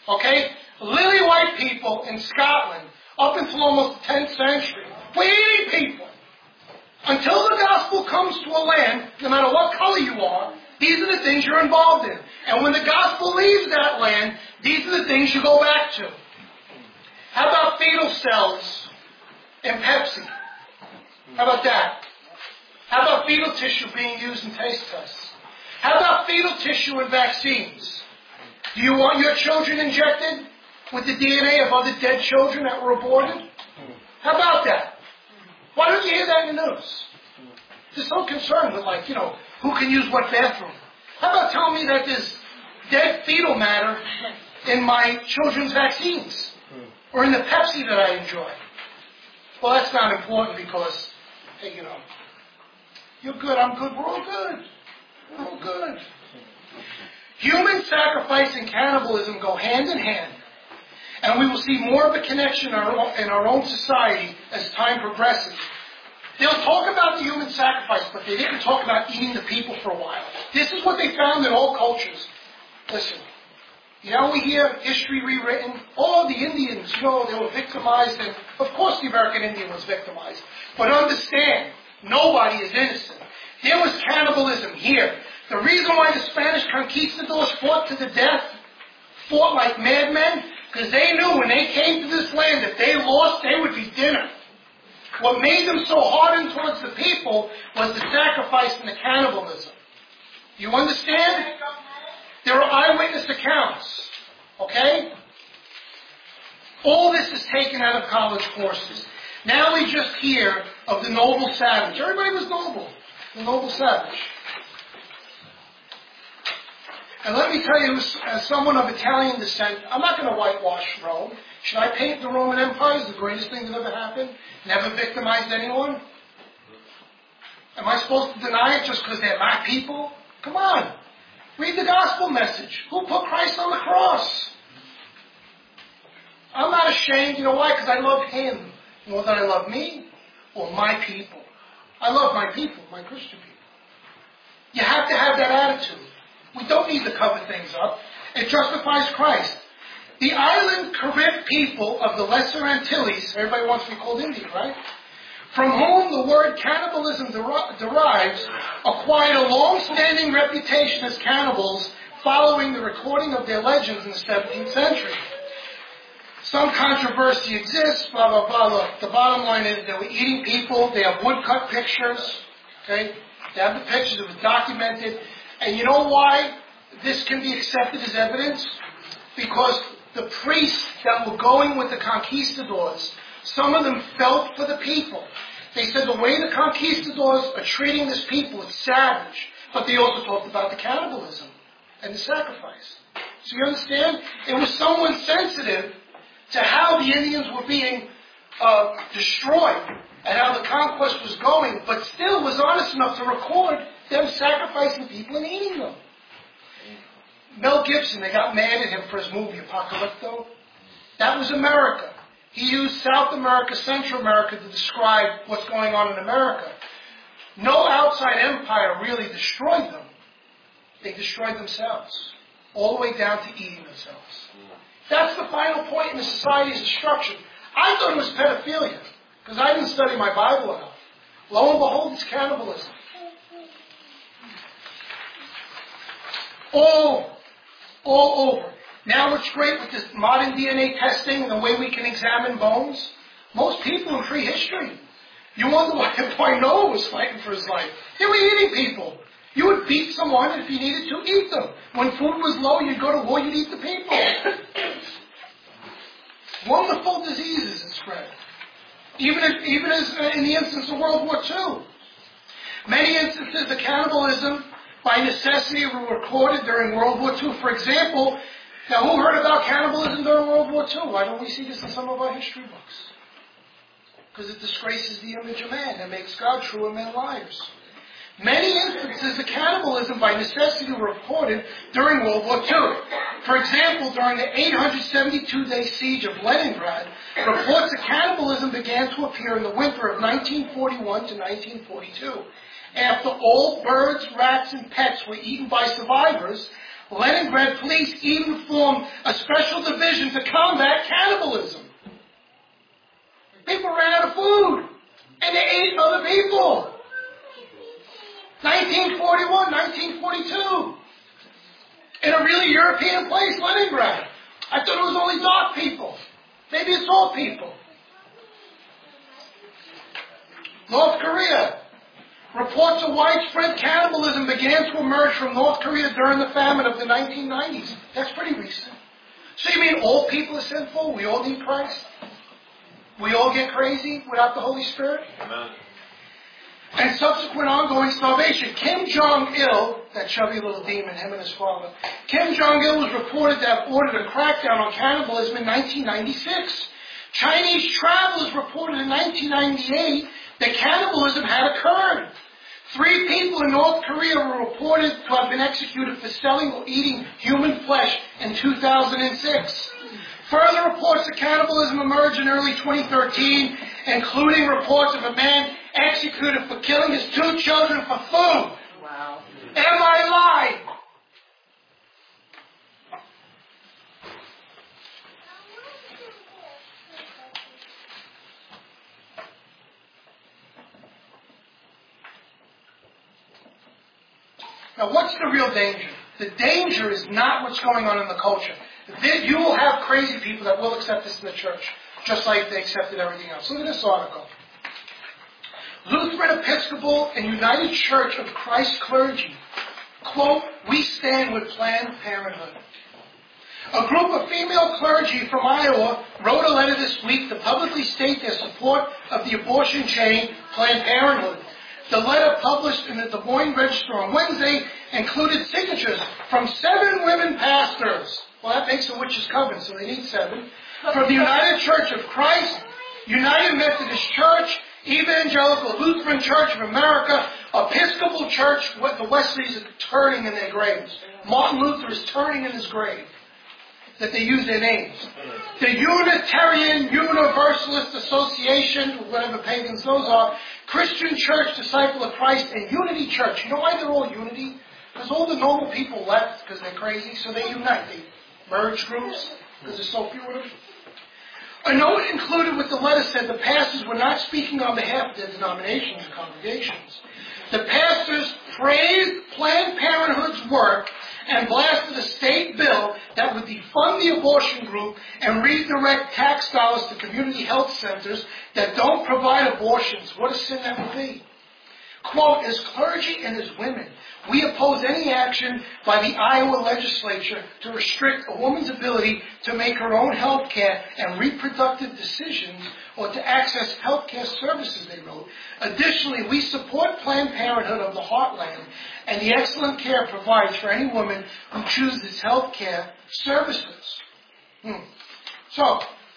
Okay? Lily white people in Scotland, up until almost the tenth century, were eating people. Until the gospel comes to a land, no matter what color you are, these are the things you're involved in. And when the gospel leaves that land, these are the things you go back to. How about fetal cells in Pepsi? How about that? How about fetal tissue being used in taste tests? How about fetal tissue in vaccines? Do you want your children injected with the D N A of other dead children that were aborted? How about that? Why don't you hear that in the news? They're so concerned with, like, you know, who can use what bathroom. How about telling me that there's dead fetal matter in my children's vaccines? Or in the Pepsi that I enjoy? Well, that's not important because, hey, you know, you're good, I'm good, we're all good. We're all good. Human sacrifice and cannibalism go hand in hand. And we will see more of a connection in our, in our own society as time progresses. They'll talk about the human sacrifice, but they didn't talk about eating the people for a while. This is what they found in all cultures. Listen, you know, we hear history rewritten. Oh, the Indians, you know, they were victimized. And of course the American Indian was victimized. But understand, nobody is innocent. There was cannibalism here. The reason why the Spanish conquistadors fought to the death, fought like madmen, because they knew when they came to this land, if they lost, they would be dinner. What made them so hardened towards the people was the sacrifice and the cannibalism. You understand? There are eyewitness accounts. Okay? All this is taken out of college courses. Now we just hear of the noble savage. Everybody was noble. The noble savage. And let me tell you, as someone of Italian descent, I'm not going to whitewash Rome. Should I paint the Roman Empire as the greatest thing that ever happened? Never victimized anyone? Am I supposed to deny it just because they're my people? Come on. Read the gospel message. Who put Christ on the cross? I'm not ashamed. You know why? Because I love Him more than I love me or my people. I love my people, my Christian people. You have to have that attitude. We don't need to cover things up. It justifies Christ. The island Carib people of the Lesser Antilles, everybody wants to be called Indian, right? From whom the word cannibalism der- derives, acquired a long-standing reputation as cannibals following the recording of their legends in the seventeenth century. Some controversy exists, blah, blah, blah. Look, the bottom line is they were eating people. They have woodcut pictures. Okay? They have the pictures. It was documented. And you know why this can be accepted as evidence? Because the priests that were going with the conquistadors, some of them felt for the people. They said the way the conquistadors are treating this people, it's savage. But they also talked about the cannibalism and the sacrifice. So you understand? It was someone sensitive to how the Indians were being uh, destroyed and how the conquest was going, but still was honest enough to record them sacrificing people and eating them. Mel Gibson, they got mad at him for his movie Apocalypto. That was America. He used South America, Central America to describe what's going on in America. No outside empire really destroyed them. They destroyed themselves. All the way down to eating themselves. That's the final point in the society's destruction. I thought it was pedophilia, because I didn't study my Bible enough. Lo and behold, it's cannibalism. All, all over. Now what's great with this modern D N A testing and the way we can examine bones, most people in prehistory, you wonder why, why Noah was fighting for his life. They were eating people. You would beat someone, and if you needed to, eat them. When food was low, you'd go to war, you'd eat the people. Wonderful diseases that spread. Even, if, even as uh, in the instance of World War Two. Many instances of cannibalism by necessity were recorded during World War Two. For example, now who heard about cannibalism during World War Two? Why don't we see this in some of our history books? Because it disgraces the image of man and makes God true and men liars. Many instances of cannibalism by necessity were reported during World War Two. For example, during the eight hundred seventy-two day siege of Leningrad, reports of cannibalism began to appear in the winter of nineteen forty-one to nineteen forty-two. After all birds, rats, and pets were eaten by survivors, Leningrad police even formed a special division to combat cannibalism. People ran out of food, and they ate other people. nineteen forty-one, nineteen forty-two. In a really European place, Leningrad. I thought it was only dark people. Maybe it's all people. North Korea. Reports of widespread cannibalism began to emerge from North Korea during the famine of the nineteen nineties. That's pretty recent. So you mean all people are sinful? We all need Christ? We all get crazy without the Holy Spirit? Amen. And subsequent ongoing starvation. Kim Jong-il, that chubby little demon, him and his father, Kim Jong-il was reported to have ordered a crackdown on cannibalism in nineteen ninety-six. Chinese travelers reported in nineteen ninety-eight that cannibalism had occurred. Three people in North Korea were reported to have been executed for selling or eating human flesh in two thousand six. Further reports of cannibalism emerged in early twenty thirteen, including reports of a man executed for killing his two children for food. Wow. Am I lying? Now, what's the real danger? The danger is not what's going on in the culture. You will have crazy people that will accept this in the church, just like they accepted everything else. Look at this article. Lutheran Episcopal and United Church of Christ clergy, quote, "We stand with Planned Parenthood." A group of female clergy from Iowa wrote a letter this week to publicly state their support of the abortion chain Planned Parenthood. The letter, published in the Des Moines Register on Wednesday, included signatures from seven women pastors. Well, that makes a witch's coven, so they need seven. From the United Church of Christ, United Methodist Church, Evangelical Lutheran Church of America, Episcopal Church. The Wesleys are turning in their graves. Martin Luther is turning in his grave that they use their names. The Unitarian Universalist Association, whatever pagans those are, Christian Church, Disciple of Christ, and Unity Church. You know why they're all unity? Because all the normal people left because they're crazy, so they unite. They merge groups because there's so few of them. A note included with the letter said the pastors were not speaking on behalf of their denominations and congregations. The pastors praised Planned Parenthood's work and blasted a state bill that would defund the abortion group and redirect tax dollars to community health centers that don't provide abortions. What a sin that would be. Quote, "As clergy and as women, we oppose any action by the Iowa legislature to restrict a woman's ability to make her own health care and reproductive decisions or to access health care services," they wrote. "Additionally, we support Planned Parenthood of the Heartland and the excellent care it provides for any woman who chooses health care services." Hmm. So,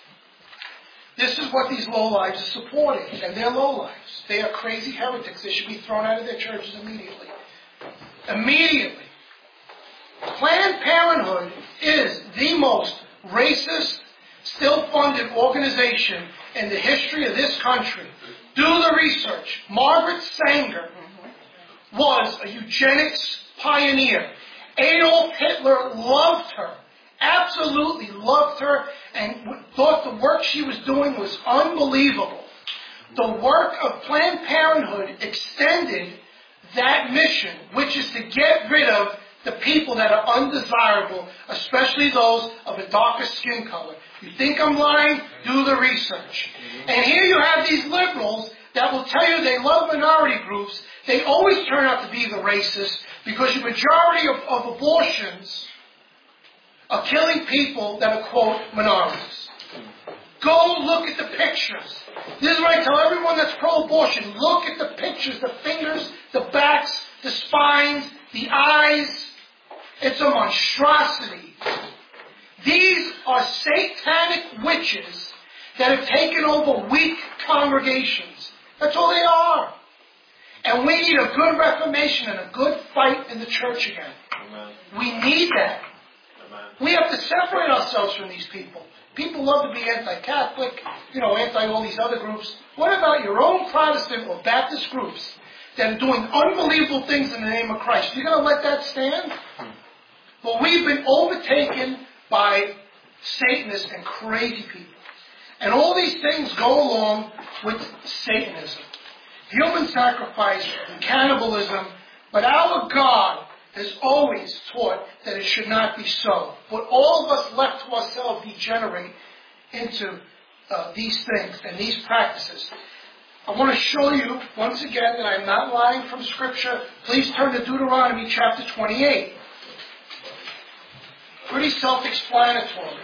this is what these lowlives are supporting, and they're lowlives. They are crazy heretics. They should be thrown out of their churches immediately. Immediately. Planned Parenthood is the most racist, still funded organization in the history of this country. Do the research. Margaret Sanger was a eugenics pioneer. Adolf Hitler loved her. Absolutely loved her and thought the work she was doing was unbelievable. The work of Planned Parenthood extended that mission, which is to get rid of the people that are undesirable, especially those of a darker skin color. You think I'm lying? Do the research. And here you have these liberals that will tell you they love minority groups. They always turn out to be the racists because the majority of, of abortions are killing people that are, quote, minorities. Go look at the pictures. This is what I tell everyone that's pro-abortion. Look at the pictures, the fingers, the backs, the spines, the eyes. It's a monstrosity. These are satanic witches that have taken over weak congregations. That's all they are. And we need a good reformation and a good fight in the church again. Amen. We need that. Amen. We have to separate ourselves from these people. People love to be anti-Catholic, you know, anti all these other groups. What about your own Protestant or Baptist groups that are doing unbelievable things in the name of Christ? You going to let that stand? But we've been overtaken by Satanists and crazy people. And all these things go along with Satanism. Human sacrifice, cannibalism, but our God has always taught that it should not be so. But all of us left to ourselves degenerate into uh, these things and these practices. I want to show you, once again, that I'm not lying from Scripture. Please turn to Deuteronomy chapter twenty-eight. Pretty self-explanatory.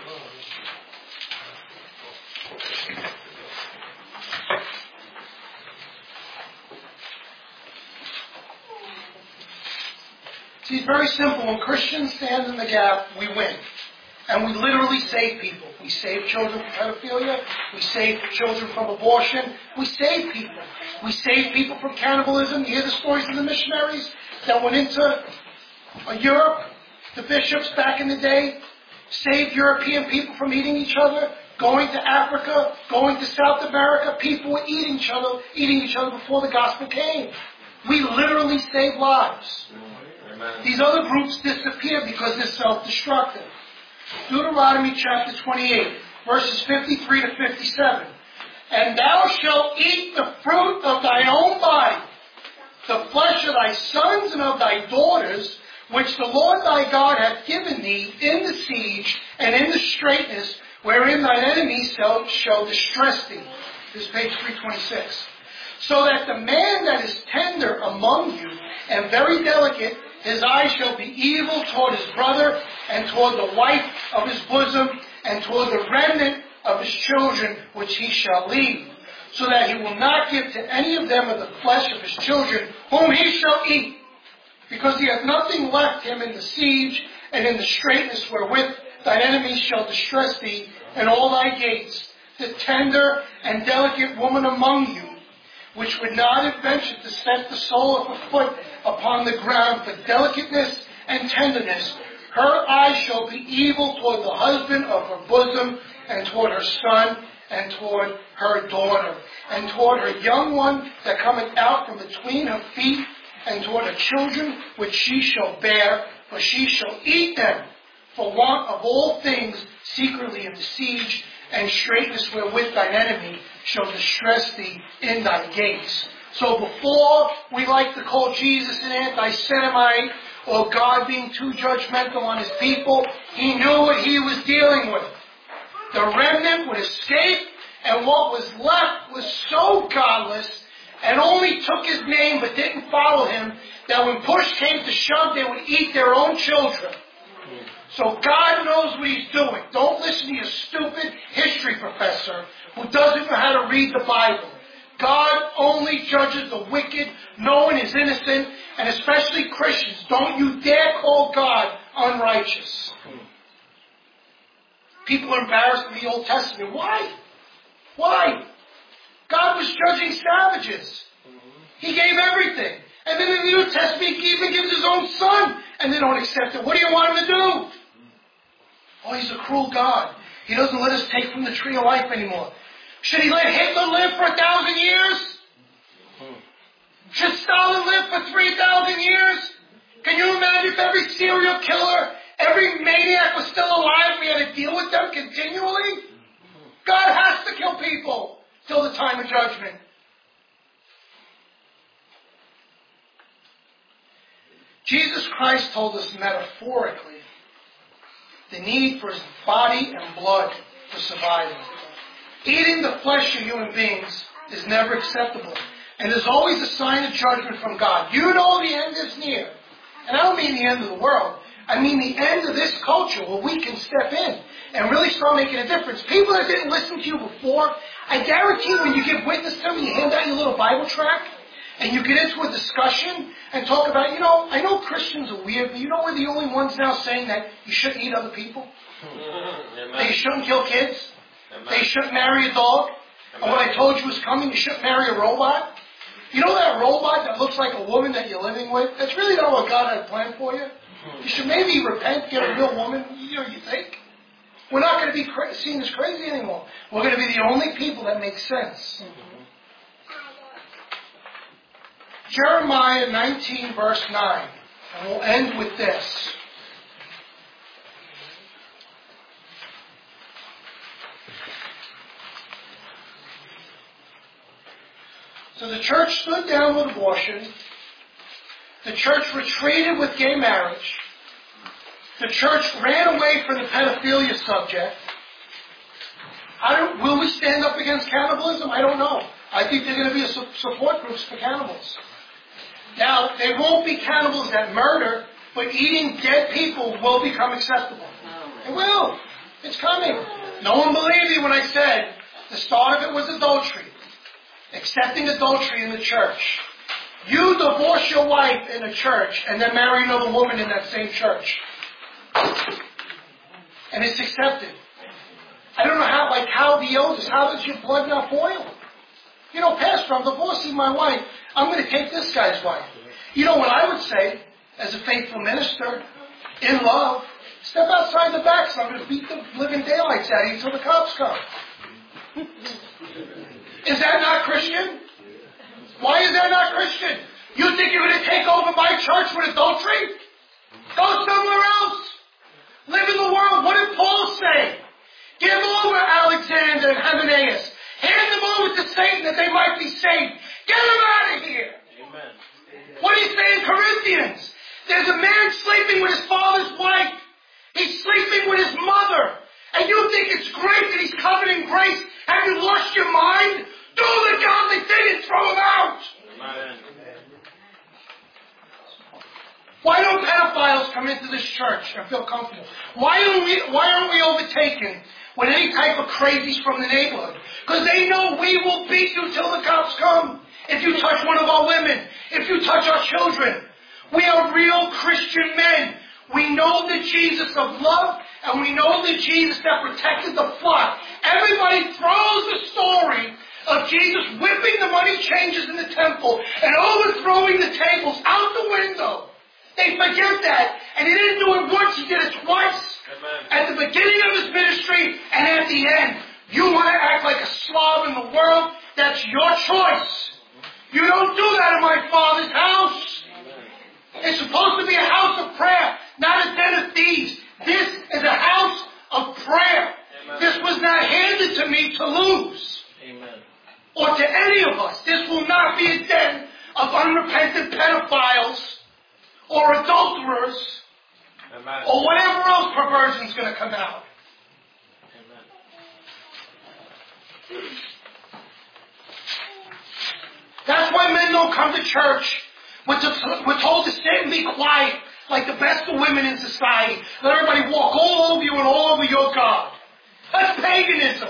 See, it's very simple. When Christians stand in the gap, we win. And we literally save people. We save children from pedophilia. We save children from abortion. We save people. We save people from cannibalism. You hear the stories of the missionaries that went into uh, Europe. The bishops back in the day saved European people from eating each other. Going to Africa, going to South America, people were eating each other, eating each other before the gospel came. We literally saved lives. Amen. These other groups disappeared because they're self-destructive. Deuteronomy chapter twenty-eight, verses fifty-three to fifty-seven. And thou shalt eat the fruit of thine own body, the flesh of thy sons and of thy daughters, which the Lord thy God hath given thee in the siege and in the straitness, wherein thine enemies shall, shall distress thee. This is page three twenty-six. So that the man that is tender among you and very delicate, his eye shall be evil toward his brother and toward the wife of his bosom and toward the remnant of his children which he shall leave. So that he will not give to any of them of the flesh of his children whom he shall eat. Because he hath nothing left him in the siege and in the straitness wherewith thine enemies shall distress thee in all thy gates. The tender and delicate woman among you, which would not have ventured to set the sole of her foot upon the ground for delicateness and tenderness, her eye shall be evil toward the husband of her bosom, and toward her son, and toward her daughter, and toward her young one that cometh out from between her feet, and toward her children which she shall bear, for she shall eat them for want of all things secretly in the siege and straitness wherewith thine enemy shall distress thee in thy gates. So before we like to call Jesus an anti-Semite or God being too judgmental on his people, he knew what he was dealing with. The remnant would escape, and what was left was so godless and only took his name but didn't follow him that when push came to shove, they would eat their own children. So God knows what he's doing. Don't listen to your stupid history professor who doesn't know how to read the Bible. God only judges the wicked. No one is innocent, and especially Christians. Don't you dare call God unrighteous. People are embarrassed in the Old Testament. Why? Why? God was judging savages. He gave everything. And then in the New Testament, he even gives his own son, and they don't accept it. What do you want him to do? Oh, he's a cruel God. He doesn't let us take from the tree of life anymore. Should he let Hitler live for a thousand years? Should Stalin live for three thousand years? Can you imagine if every serial killer, every maniac was still alive, we had to deal with them continually? God has to kill people till the time of judgment. Jesus Christ told us metaphorically the need for his body and blood for survival. Eating the flesh of human beings is never acceptable and is always a sign of judgment from God. You know the end is near. And I don't mean the end of the world. I mean the end of this culture where we can step in and really start making a difference. People that didn't listen to you before, I guarantee when you give witness to them and you hand out your little Bible tract and you get into a discussion and talk about, you know, I know Christians are weird, but you know we're the only ones now saying that you shouldn't eat other people? That you shouldn't kill kids? That you shouldn't marry a dog? And what I told you was coming, you shouldn't marry a robot? You know that robot that looks like a woman that you're living with? That's really not what God had planned for you. You should maybe repent, get a real woman, you know, you think. We're not going to be cra- seen as crazy anymore. We're going to be the only people that make sense. Jeremiah nineteen, verse nine. And we'll end with this. So the church stood down with abortion. The church retreated with gay marriage. The church ran away from the pedophilia subject. I don't, will we stand up against cannibalism? I don't know. I think there are going to be a su- support groups for cannibals. Now, they won't be cannibals that murder, but eating dead people will become acceptable. It will. It's coming. No one believed me when I said the start of it was adultery. Accepting adultery in the church. You divorce your wife in a church and then marry another woman in that same church. And it's accepted. I don't know how, like how the elders, how does your blood not boil? You know, Pastor, I'm divorcing my wife. I'm going to take this guy's wife. You know what I would say, as a faithful minister, in love, step outside the back, so I'm going to beat the living daylights out of you until the cops come. Is that not Christian? Why is that not Christian? You think you're going to take over my church with adultery? Go somewhere else. Live in the world. What did Paul say? Give over Alexander and Hymenaeus. Hand them over to Satan that they might be saved. Get them out of here. Amen. What did he say in Corinthians? There's a man sleeping with his father's wife. He's sleeping with his mother. And you think it's great that he's covered in grace. Have you lost your mind? Do the godly thing and throw him out. Amen. Why don't pedophiles come into this church and feel comfortable? Why aren't we, why aren't we overtaken with any type of crazies from the neighborhood? Because they know we will beat you till the cops come. If you touch one of our women, if you touch our children. We are real Christian men. We know the Jesus of love, and we know the Jesus that protected the flock. Everybody throws the story of Jesus whipping the money changers in the temple and overthrowing the tables out the window. They forget that. And he didn't do it once, he did it twice. Amen. At the beginning of his ministry and at the end. You want to act like a Slav in the world? That's your choice. You don't do that in my Father's house. It's supposed to be a house of prayer, not a den of thieves. This is a house of prayer. Amen. This was not handed to me to lose. Amen. Or to any of us. This will not be a den of unrepentant pedophiles or adulterers. Amen. Or whatever else perversion is going to come out. Amen. That's why men don't come to church. We're, to, we're told to sit and be quiet like the best of women in society. Let everybody walk all over you and all over your God. That's paganism.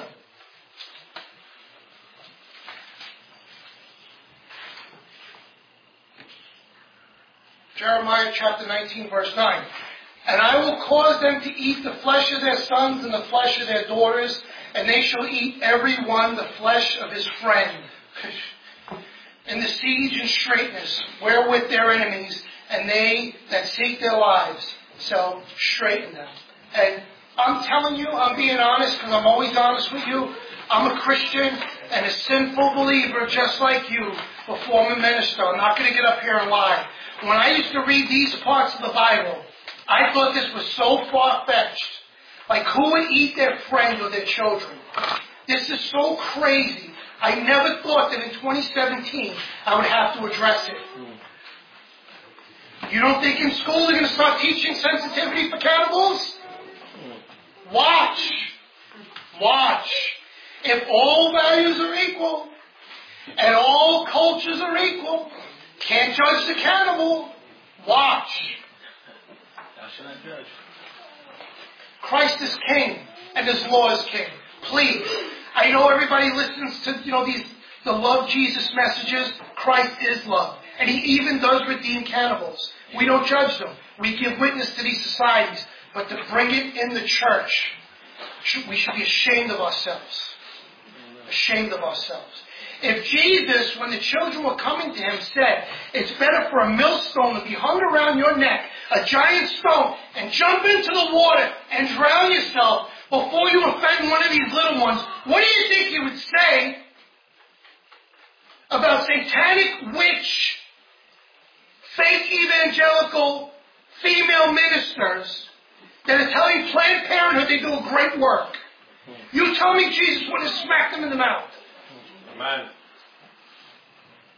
Jeremiah chapter nineteen verse nine. And I will cause them to eat the flesh of their sons and the flesh of their daughters, and they shall eat every one the flesh of his friend. In the siege and straitness, wherewith their enemies, and they that seek their lives shall straiten them. And I'm telling you, I'm being honest, because I'm always honest with you. I'm a Christian and a sinful believer just like you, a former minister. I'm not going to get up here and lie. When I used to read these parts of the Bible, I thought this was so far-fetched. Like, who would eat their friend or their children? This is so crazy. I never thought that in twenty seventeen I would have to address it. You don't think in school they're going to start teaching sensitivity for cannibals? Watch. Watch. If all values are equal and all cultures are equal, can't judge the cannibal. Watch. Thou shalt not judge. Christ is king and his law is king. Please. I know everybody listens to, you know, these, the love Jesus messages. Christ is love. And he even does redeem cannibals. We don't judge them. We give witness to these societies. But to bring it in the church, we should be ashamed of ourselves. Ashamed of ourselves. If Jesus, when the children were coming to him, said, it's better for a millstone to be hung around your neck, a giant stone, and jump into the water and drown yourself before you offend one of these little ones, what do you think he would say about satanic witch, fake evangelical female ministers that are telling Planned Parenthood they do a great work? You tell me Jesus would have smacked them in the mouth. Amen.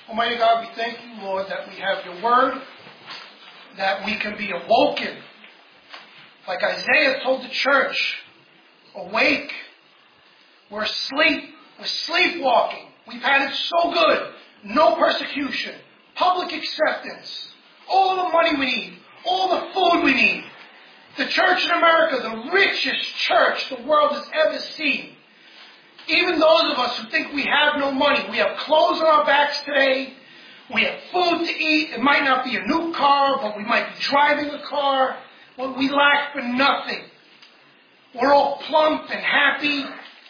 Almighty God, we thank you, Lord, that we have your word, that we can be awoken. Like Isaiah told the church, awake. We're asleep. We're sleepwalking. We've had it so good. No persecution. Public acceptance. All the money we need. All the food we need. The church in America, the richest church the world has ever seen. Even those of us who think we have no money, we have clothes on our backs today. We have food to eat. It might not be a new car, but we might be driving a car. Well, we lack for nothing. We're all plump and happy.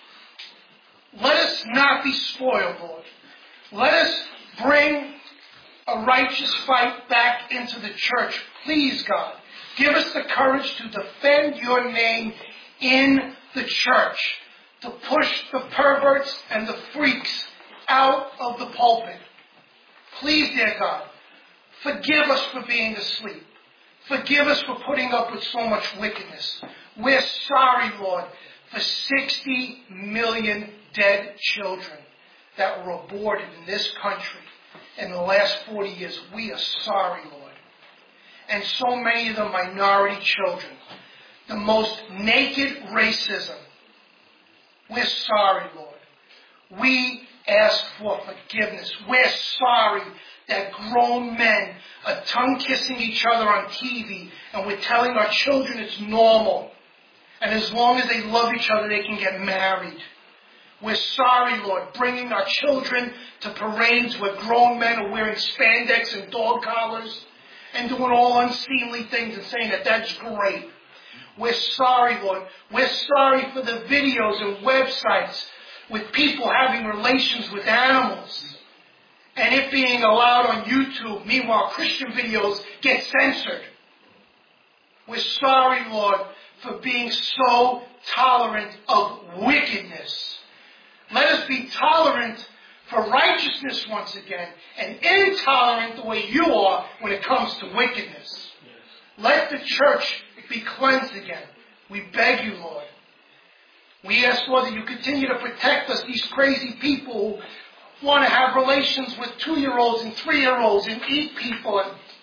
Let us not be spoiled, Lord. Let us bring a righteous fight back into the church. Please, God, give us the courage to defend your name in the church, to push the perverts and the freaks out of the pulpit. Please, dear God, forgive us for being asleep. Forgive us for putting up with so much wickedness. We're sorry, Lord, for sixty million dead children that were aborted in this country in the last forty years. We are sorry, Lord. And so many of them minority children. The most naked racism. We're sorry, Lord. We ask for forgiveness. We're sorry that grown men are tongue-kissing each other on T V, and we're telling our children it's normal. And as long as they love each other, they can get married. We're sorry, Lord, bringing our children to parades where grown men are wearing spandex and dog collars and doing all unseemly things and saying that that's great. We're sorry, Lord. We're sorry for the videos and websites with people having relations with animals and it being allowed on YouTube. Meanwhile, Christian videos get censored. We're sorry, Lord, for being so tolerant of wickedness. Let us be tolerant for righteousness once again and intolerant the way you are when it comes to wickedness. Yes. Let the church be cleansed again. We beg you, Lord. We ask, Lord, that you continue to protect us, these crazy people who want to have relations with two-year-olds and three-year-olds and eat people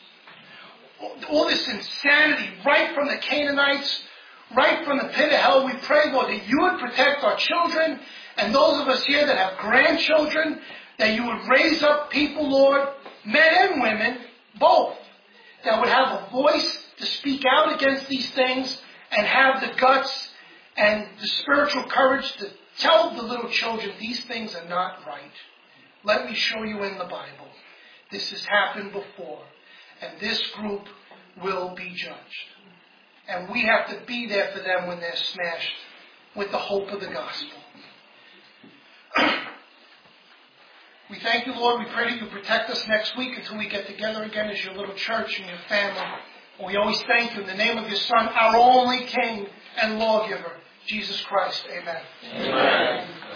and all this insanity right from the Canaanites, right from the pit of hell. We pray, Lord, that you would protect our children and those of us here that have grandchildren, that you would raise up people, Lord, men and women, both, that would have a voice to speak out against these things and have the guts and the spiritual courage to tell the little children these things are not right. Let me show you in the Bible. This has happened before, and this group will be judged. And we have to be there for them when they're smashed with the hope of the gospel. We thank you, Lord. We pray that you protect us next week until we get together again as your little church and your family. And we always thank you in the name of your Son, our only King and Lawgiver, Jesus Christ. Amen. Amen.